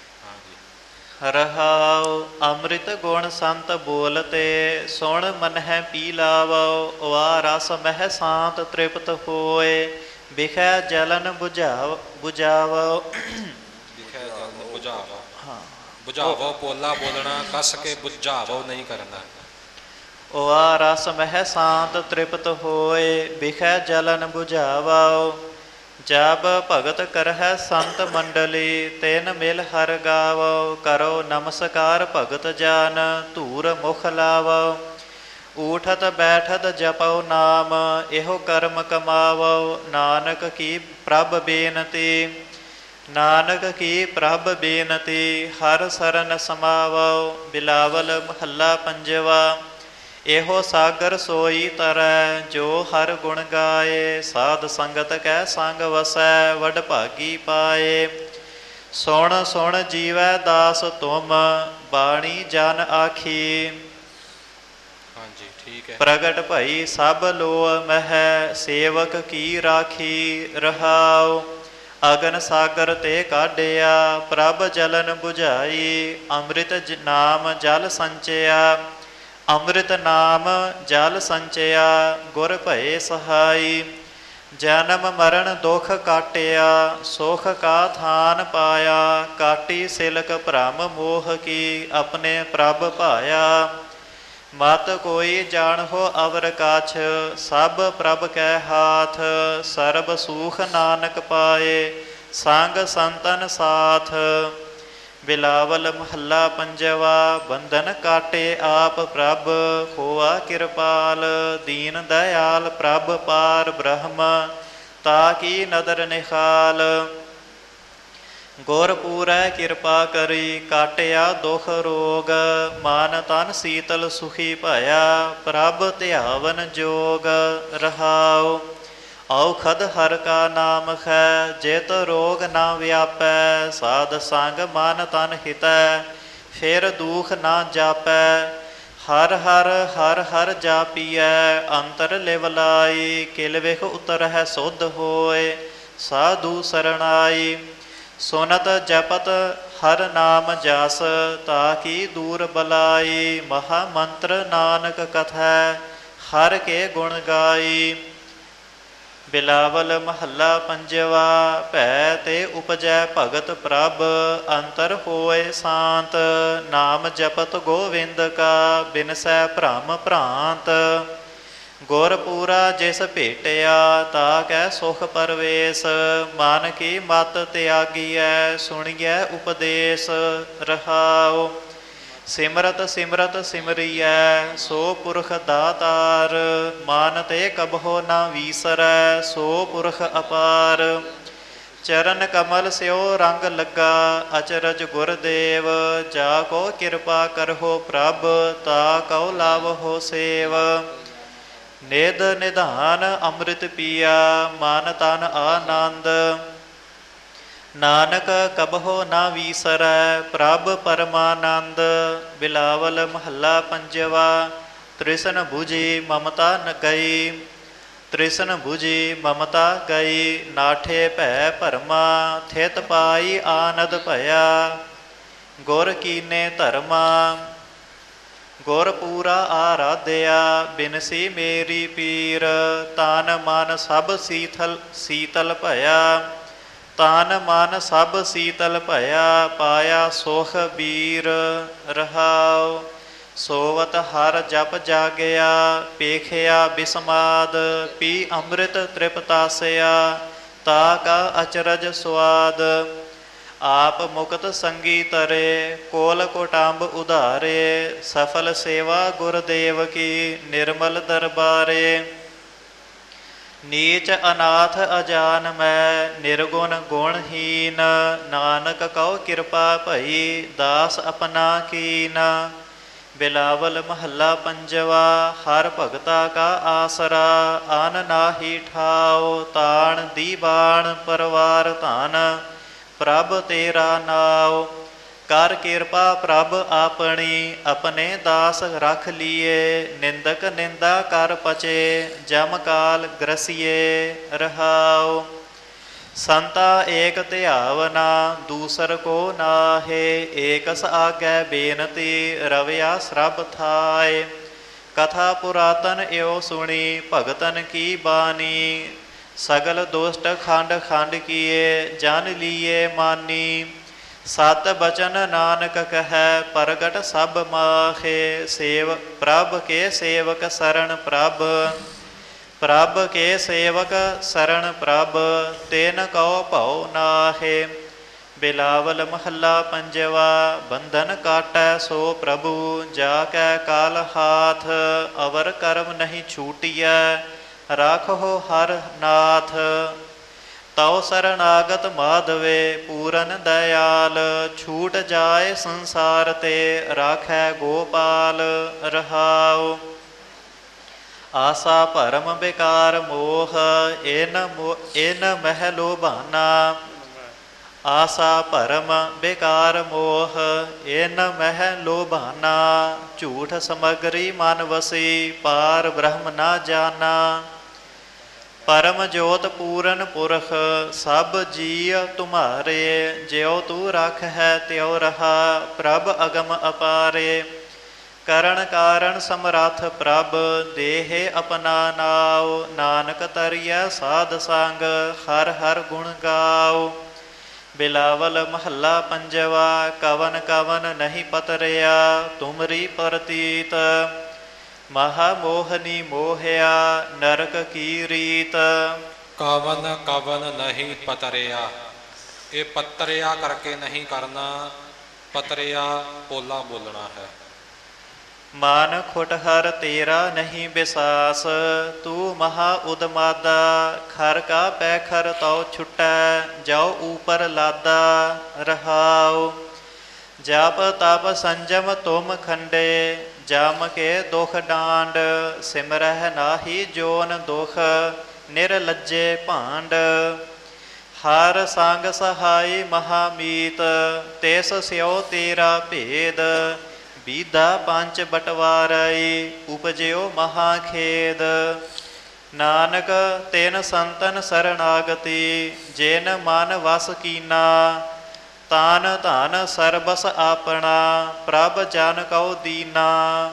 ਰਹਾਉ ਅੰਮ੍ਰਿਤ ਗੁਣ ਸੰਤ ਬੋਲਤੇ, ਸੁਣ ਮਨਹਿ ਪੀ ਲਾਵੋ। ਵਾ ਰਸ ਮਹਿ ਸ਼ਾਂਤ ਤ੍ਰਿਪਤ ਹੋਏ, ਵਿਖੈ ਜਲਨ ਬੁਝਾਵੋ।
ਵਿਖੈ ਜਲਨ ਬੁਝਾਵੋ। ਹਾਂ, ਬੁਝਾਵੋ ਪੋਲਾ ਬੋਲਣਾ, ਕੱਸ ਕੇ ਬੁਝਾਵੋ ਨਹੀਂ ਕਰਨਾ।
ਵਾ ਰਸ ਮਹਿ ਸ਼ਾਂਤ ਤ੍ਰਿਪਤ ਹੋਏ, ਵਿਖੈ ਜਲਨ ਬੁਝਾਵੋ। ਜਬ ਭਗਤ ਕਰਹਿ ਸੰਤ ਮੰਡਲੀ, ਤੈਨ ਮਿਲ ਹਰ ਗਾਵੋ। ਕਰੋ ਨਮਸਕਾਰ ਭਗਤ ਜਾਨ, ਧੂਰ ਮੁਖ ਲਾਵੋ। ਊਠਤ ਬੈਠਤ ਜਪਉ ਨਾਮ, ਇਹੋ ਕਰਮ ਕਮਾਵੋ। ਨਾਨਕ ਕੀ ਪ੍ਰਭ ਬੇਨਤੀ, ਨਾਨਕ ਕੀ ਪ੍ਰਭ ਬੇਨਤੀ। ਹਰ ਸਰਨ ਸਮਾਵੋ। ਬਿਲਾਵਲ ਮਹੱਲਾ ਪੰਜਵਾ। ਇਹੋ ਸਾਗਰ ਸੋਈ ਤਰੈ, ਜੋ ਹਰ ਗੁਣ ਗਾਏ। ਸਾਧ ਸੰਗਤ ਕੈ ਸੰਗ ਵਸੈ, ਵਡ ਭਾਗੀ ਪਾਏ। ਸੁਣ ਸੁਣ ਜੀਵੈ ਦਾਸ ਤੁਮ, ਬਾਣੀ ਜਨ ਆਖੀ।
ਹਾਂਜੀ ਠੀਕ ਹੈ।
ਪ੍ਰਗਟ ਭਈ ਸਭ ਲੋਅ ਮਹਿ, ਸੇਵਕ ਕੀ ਰਾਖੀ। ਰਹਾਉ ਅਗਨ ਸਾਗਰ ਤੇ ਕਾਢਿਆ, ਪ੍ਰਭ ਜਲਨ ਬੁਝਾਈ। ਅੰਮ੍ਰਿਤ ਨਾਮ ਜਲ ਸੰਚਿਆ, ਅੰਮ੍ਰਿਤ ਨਾਮ ਜਲ ਸੰਚਿਆ। ਗੁਰ ਭਏ ਸਹਾਈ। ਜਨਮ ਮਰਨ ਦੁਖ ਕਾਟਿਆ, ਸੁਖ ਕਾ ਥਾਨ ਪਾਇਆ। ਕਾਟੀ ਸਿਲਕ ਭ੍ਰਮ ਮੋਹ ਕੀ, ਆਪਣੇ ਪ੍ਰਭ ਭਾਇਆ। ਮਤ ਕੋਈ ਜਾਣਹੁ ਅਵਰ ਕਾਛ, ਸਭ ਪ੍ਰਭ ਕੈ ਹਾਥ। ਸਰਬ ਸੂਖ ਨਾਨਕ ਪਾਏ, ਸੰਗ ਸੰਤਨ ਸਾਥ। ਬਿਲਾਵਲ ਮਹੱਲਾ ਪੰਜਵਾ। ਬੰਧਨ ਕਾਟੇ ਆਪ ਪ੍ਰਭ, ਹੋਆ ਕਿਰਪਾਲ। ਦੀਨ ਦਇਆਲ ਪ੍ਰਭ ਪਾਰ ਬ੍ਰਹਮ, ਤਾ ਕੀ ਨਦਰ ਨਿਹਾਲ। ਗੁਰ ਪੂਰੈ ਕਿਰਪਾ ਕਰੀ, ਕਾਟਿਆ ਦੁਖ ਰੋਗ। ਮਨ ਤਨ ਸੀਤਲ ਸੁਖੀ ਭਇਆ, ਪ੍ਰਭ ਧਿਆਵਨ ਜੋਗ। ਰਹਾਉ ਔਖਦ ਹਰ ਕਾ ਨਾਮ ਹੈ, ਜਿਤ ਰੋਗ ਨਾ ਵਿਆਪੈ। ਸਾਧ ਸੰਗ ਮਨ ਤਨ ਹਿਤੈ, ਫਿਰ ਦੁਖ ਨਾ ਜਾਪੈ। ਹਰ ਹਰ ਹਰ ਹਰ ਜਾਪੀਐ, ਅੰਤਰ ਲਿਵ ਲਾਈ। ਕਿਲ ਵਿਖ ਉਤਰਹਿ ਸੁਧ ਹੋਏ, ਸਾਧੂ ਸਰਣਾਈ। ਸੁਨਤ ਜਪਤ ਹਰ ਨਾਮ ਜਸ, ਤਾ ਕੀ ਦੂਰ ਬਲਾਈ। ਮਹਾ ਮੰਤਰ ਨਾਨਕ ਕਥੈ, ਹਰ ਕੇ ਗੁਣ ਗਾਈ। ਬਿਲਾਵਲ ਮਹੱਲਾ ਪੰਜਵਾ। ਭੈ ਤੇ ਉਪਜੈ ਭਗਤ ਪ੍ਰਭ, ਅੰਤਰ ਹੋਏ ਸ਼ਾਂਤ। ਨਾਮ ਜਪਤ ਗੋਵਿੰਦ ਕਾ, ਬਿਨਸੈ ਭ੍ਰਮ ਭ੍ਰਾਂਤ। ਗੁਰ ਪੂਰਾ ਜਿਸ ਭੇਟਿਆ, ਤਾ ਕੈ ਸੁਖ ਪਰਵੇਸ। ਮਨ ਕੀ ਮਤ ਤਿਆਗੀਐ, ਸੁਣੀਐ ਉਪਦੇਸ। ਰਹਾਉ ਸਿਮਰਤ ਸਿਮਰਤ ਸਿਮਰੀਐ, ਸੋ ਪੁਰਖ ਦਾਤਾਰ। ਮਨ ਤੇ ਕਬਹੁ ਨਾ ਵੀਸਰੈ, ਸੋ ਪੁਰਖ ਅਪਾਰ। ਚਰਨ ਕਮਲ ਸਿਓ ਰੰਗ ਲੱਗਾ, ਅਚਰਜ ਗੁਰਦੇਵ। ਜਾ ਕੋ ਕਿਰਪਾ ਕਰਹੁ ਪ੍ਰਭ, ਤਾ ਕਉ ਲਾਵਹੁ ਸੇਵ। ਨਿਧ ਨਿਧਾਨ ਅੰਮ੍ਰਿਤ ਪੀਆ, ਮਨ ਤਨ ਆਨੰਦ। ਨਾਨਕ ਕਬਹੁ ਨਾ ਵੀਸਰੈ, ਪ੍ਰਭ ਪਰਮਾਨੰਦ। ਬਿਲਾਵਲ ਮਹੱਲਾ ਪੰਜਵਾ। ਤ੍ਰਿਸ਼ਨ 부ਜੀ ਮਮਤਾ ਨ ਗਈ, ਤ੍ਰਿਸ਼ਨ 부ਜੀ ਮਮਤਾ ਗਈ। ਨਾਠੇ ਭੈ ਭਰਮਾ, ਥਿਤ ਪਾਈ ਆਨੰਦ ਭਇਆ। ਗੁਰ ਕੀਨੇ ਧਰਮਾ। ਗੁਰ ਪੂਰਾ ਆਰਾਧਿਆ ਬਿਨਸੀ ਮੇਰੀ ਪੀਰ। ਤਨ ਮਨ ਸਭ ਸੀਤਲ ਭਇਆ, ਤਨ ਮਨ ਸਭ ਸੀਤਲ ਭਇਆ, ਪਾਇਆ ਸੁਖ ਬੀਰ ਰਹਾਉ। ਸੋਵਤ ਹਰ ਜਪ ਜਾਗਿਆ, ਪੇਖਿਆ ਬਿਸਮਾਦ, ਪੀ ਅੰਮ੍ਰਿਤ ਤ੍ਰਿਪਤਾਸਿਆ, ਤਾ ਕਾ ਅਚਰਜ ਸੁਆਦ। ਆਪ ਮੁਕਤ ਸੰਗੀ ਤਰੇ, ਕੋਲ ਕੋਟੰਬ ਉਧਾਰੇ, ਸਫਲ ਸੇਵਾ ਗੁਰਦੇਵ ਕੀ, ਨਿਰਮਲ ਦਰਬਾਰੇ। ਨੀਚ ਅਨਾਥ ਅਜਾਨ ਮੈਂ, ਨਿਰਗੁਣ ਗੁਣਹੀਨ, ਨਾਨਕ ਕਉ ਕਿਰਪਾ ਭਈ, ਦਾਸ ਆਪਣਾ ਕੀਨ। ਬਿਲਾਵਲ ਮਹੱਲਾ ਪੰਜਵਾ। ਹਰ ਭਗਤਾ ਕਾ ਆਸਰਾ, ਅਨ ਨਾਹੀ ਠਾਉ, ਤਾਣ ਦੀਵਾਨ ਪਰਵਾਰ ਧਨ, ਪ੍ਰਭ ਤੇਰਾ ਨਾਉ। ਕਰ ਕਿਰਪਾ ਪ੍ਰਭ ਆਪਣੀ, ਆਪਣੇ ਦਾਸ ਰਖ ਲੀਏ, ਨਿੰਦਕ ਨਿੰਦਾ ਕਰ ਪਚੇ, ਜਮ ਕਾਲ ਗ੍ਰਸੀਏ ਰਹਾਉ। ਸੰਤਾ ਏਕ ਧਿਆਵਨਾ, ਦੂਸਰ ਕੋ ਨਾਹੇ, ਏਕਸ ਆਗੈ ਬੇਨਤੀ, ਰਵਿਆ ਸਰਬ ਥਾਇ। ਕਥਾ ਪੁਰਾਤਨ ਇਉ ਸੁਣੀ, ਭਗਤਨ ਕੀ ਬਾਣੀ, ਸਗਲ ਦੁਸ਼ਟ ਖੰਡ ਖੰਡ ਕੀਏ, ਜਨ ਲੀਏ ਮਾਨੀ। ਸਤ ਬਚਨ ਨਾਨਕ ਕਹੈ, ਪ੍ਰਗਟ ਸਭ ਮਾਹੇ, ਸੇਵ ਪ੍ਰਭ ਕੇ ਸੇਵਕ ਸਰਣ ਪ੍ਰਭ, ਪ੍ਰਭ ਕੇ ਸੇਵਕ ਸਰਣ ਪ੍ਰਭ, ਤੈਨ ਕਉ ਭਉ ਨਾਹੇ। ਬਿਲਾਵਲ ਮਹੱਲਾ ਪੰਜਵਾ। ਬੰਧਨ ਕਾਟੈ ਸੋ ਪ੍ਰਭੂ, ਜਾ ਕੈ ਕਾਲ ਹਾਥ, ਅਵਰ ਕਰਮ ਨਹੀਂ ਛੂਟੀਐ, ਰਾਖੋ ਹਰ ਨਾਥ। ਤਉ ਸਰਨਾਗਤ ਮਾਧਵੇ, ਪੂਰਨ ਦਇਆਲ, ਛੂਟ ਜਾਏ ਸੰਸਾਰ ਤੇ, ਰਾਖੈ ਗੋਪਾਲ ਰਹਾਉ। ਆਸਾ ਭਰਮ ਬੇਕਾਰ ਮੋਹ, ਇਨ ਮਹਿ ਲੋਭਾਨਾ, ਆਸਾ ਭਰਮ ਬੇਕਾਰ ਮੋਹ, ਇਨ ਮਹਿ ਲੋਭਾਨਾ। ਝੂਠ ਸਮਗਰੀ ਮਨ ਵਸੀ, ਪਾਰ ਬ੍ਰਹਮ ਨਾ ਜਾਨਾ। ਪਰਮ ਜੋਤ ਪੂਰਨ ਪੁਰਖ, ਸਭ ਜੀਅ ਤੁਮਾਰੇ, ਜਿਉ ਤੂੰ ਰਖ ਹੈ ਤਿਉ ਰਹਾ, ਪ੍ਰਭ ਅਗਮ ਅਪਾਰੇ। ਕਰਨ ਕਾਰਨ ਸਮਰੱਥ ਪ੍ਰਭ, ਦੇਹੇ ਆਪਣਾ ਨਾਉ, ਨਾਨਕ ਤਰੀਐ ਸਾਧ ਸੰਗ, ਹਰ ਹਰ ਗੁਣ ਗਾਉ। ਬਿਲਾਵਲ ਮਹੱਲਾ ਪੰਜਵਾ। ਕਵਨ ਕਵਨ ਨਹੀਂ ਪਤਰਿਆ, ਤੁਮਰੀ ਪ੍ਰਤੀਤ, ਮਹਾ ਮੋਹਨੀ ਮੋਹਿਆ, ਨਰਕ ਕੀ ਰੀਤ।
ਕਵਨ ਕਵਨ ਨਹੀਂ ਪਤਰਿਆ, ਇਹ ਪਤਰਿਆ ਕਰਕੇ ਨਹੀਂ ਕਰਨਾ, ਪਤਰਿਆ ਪੋਲਾ ਬੋਲਣਾ ਹੈ।
ਮਨ ਖੁਟਹਰ ਤੇਰਾ ਨਹੀਂ ਬਿਸਾਸ, ਤੂੰ ਮਹਾ ਉਦਮਾਦਾ, ਖਰ ਕਾ ਪੈਖਰ ਤਉ ਛੁਟੈ, ਜਾਉ ਊਪਰ ਲਾਦਾ ਰਹਾਉ। ਜਪ ਤਪ ਸੰਜਮ ਤੁਮ ਖੰਡੇ, ਜਮ ਕੇ ਦੁਖ ਡਾਂਡ, ਸਿਮਰਹਿ ਨਾਹੀ ਜੋਨ ਦੁਖ, ਨਿਰਲੱਜੇ ਭਾਂਡ। ਹਰ ਸੰਗ ਸਹਾਈ ਮਹਾਮੀਤ, ਤਿਸ ਸਿਉ ਤੇਰਾ ਭੇਦ, ਬੀਧਾ ਪੰਚ ਬਟਵਾਰਾਈ, ਉਪਜਿਓ ਮਹਾ ਖੇਦ। ਨਾਨਕ ਤਿਨ ਸੰਤਨ ਸਰਣਾਗਤੀ, ਜਿਨ ਮਨ ਵਸ ਕੀਨਾ, ਤਾਨ ਧਨ ਸਰਬਸ ਆਪਣਾ, ਪ੍ਰਭ ਜਨ ਕਉ ਦੀਨਾ।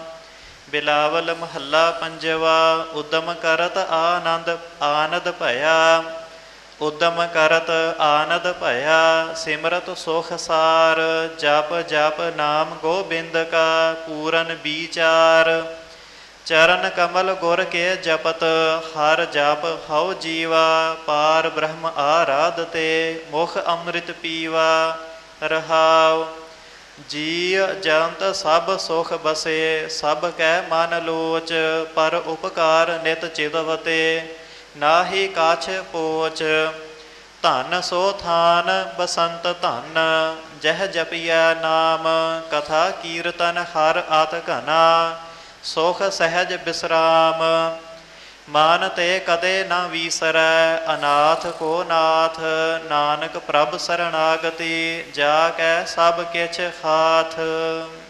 ਬਿਲਾਵਲ ਮਹੱਲਾ ਪੰਜਵਾ। ਉਦਮ ਕਰਤ ਆਨੰਦ ਭਇਆ, ਉਦਮ ਕਰਤ ਆਨੰਦ ਭਇਆ, ਸਿਮਰਤ ਸੁਖ ਸਾਰ। ਜਪ ਜਪ ਨਾਮ ਗੋਬਿੰਦ ਕਾ, ਪੂਰਨ ਵਿਚਾਰ। ਚਰਨ ਕਮਲ ਗੁਰ ਕੇ ਜਪਤ, ਹਰ ਜਪ ਹਉ ਜੀਵਾ। ਪਾਰ ਬ੍ਰਹਮ ਆਰਾਧਤੇ, ਮੁਖ ਅੰਮ੍ਰਿਤ ਪੀਵਾ ਰਹਾਉ। ਜੀ ਜੰਤ ਸਭ ਸੁਖ ਬਸੇ, ਸਭ ਕੈ ਮਨ ਲੋਚ। ਪਰ ਉਪਕਾਰ ਨਿਤ ਚਿਤਵਤੇ, ਨਾਹੀ ਕਾਛ ਪੋਚ। ਧਨ ਸੋ ਥਾਨ ਬਸੰਤ ਧਨ, ਜਹ ਜਪਿਐ ਨਾਮ। ਕਥਾ ਕੀਰਤਨ ਹਰ ਅਤ ਘਨਾ, ਸੁਖ ਸਹਿਜ ਬਿਸਰਾਮ। ਮਾਨ ਤੇ ਕਦੇ ਨਾ ਵੀਸਰੈ, ਅਨਾਥ ਕੋ ਨਾਥ। ਨਾਨਕ ਪ੍ਰਭ ਸਰਣਾਗਤੀ, ਜਾ ਕੈ ਸਭ ਕਿਛ ਹਾਥ।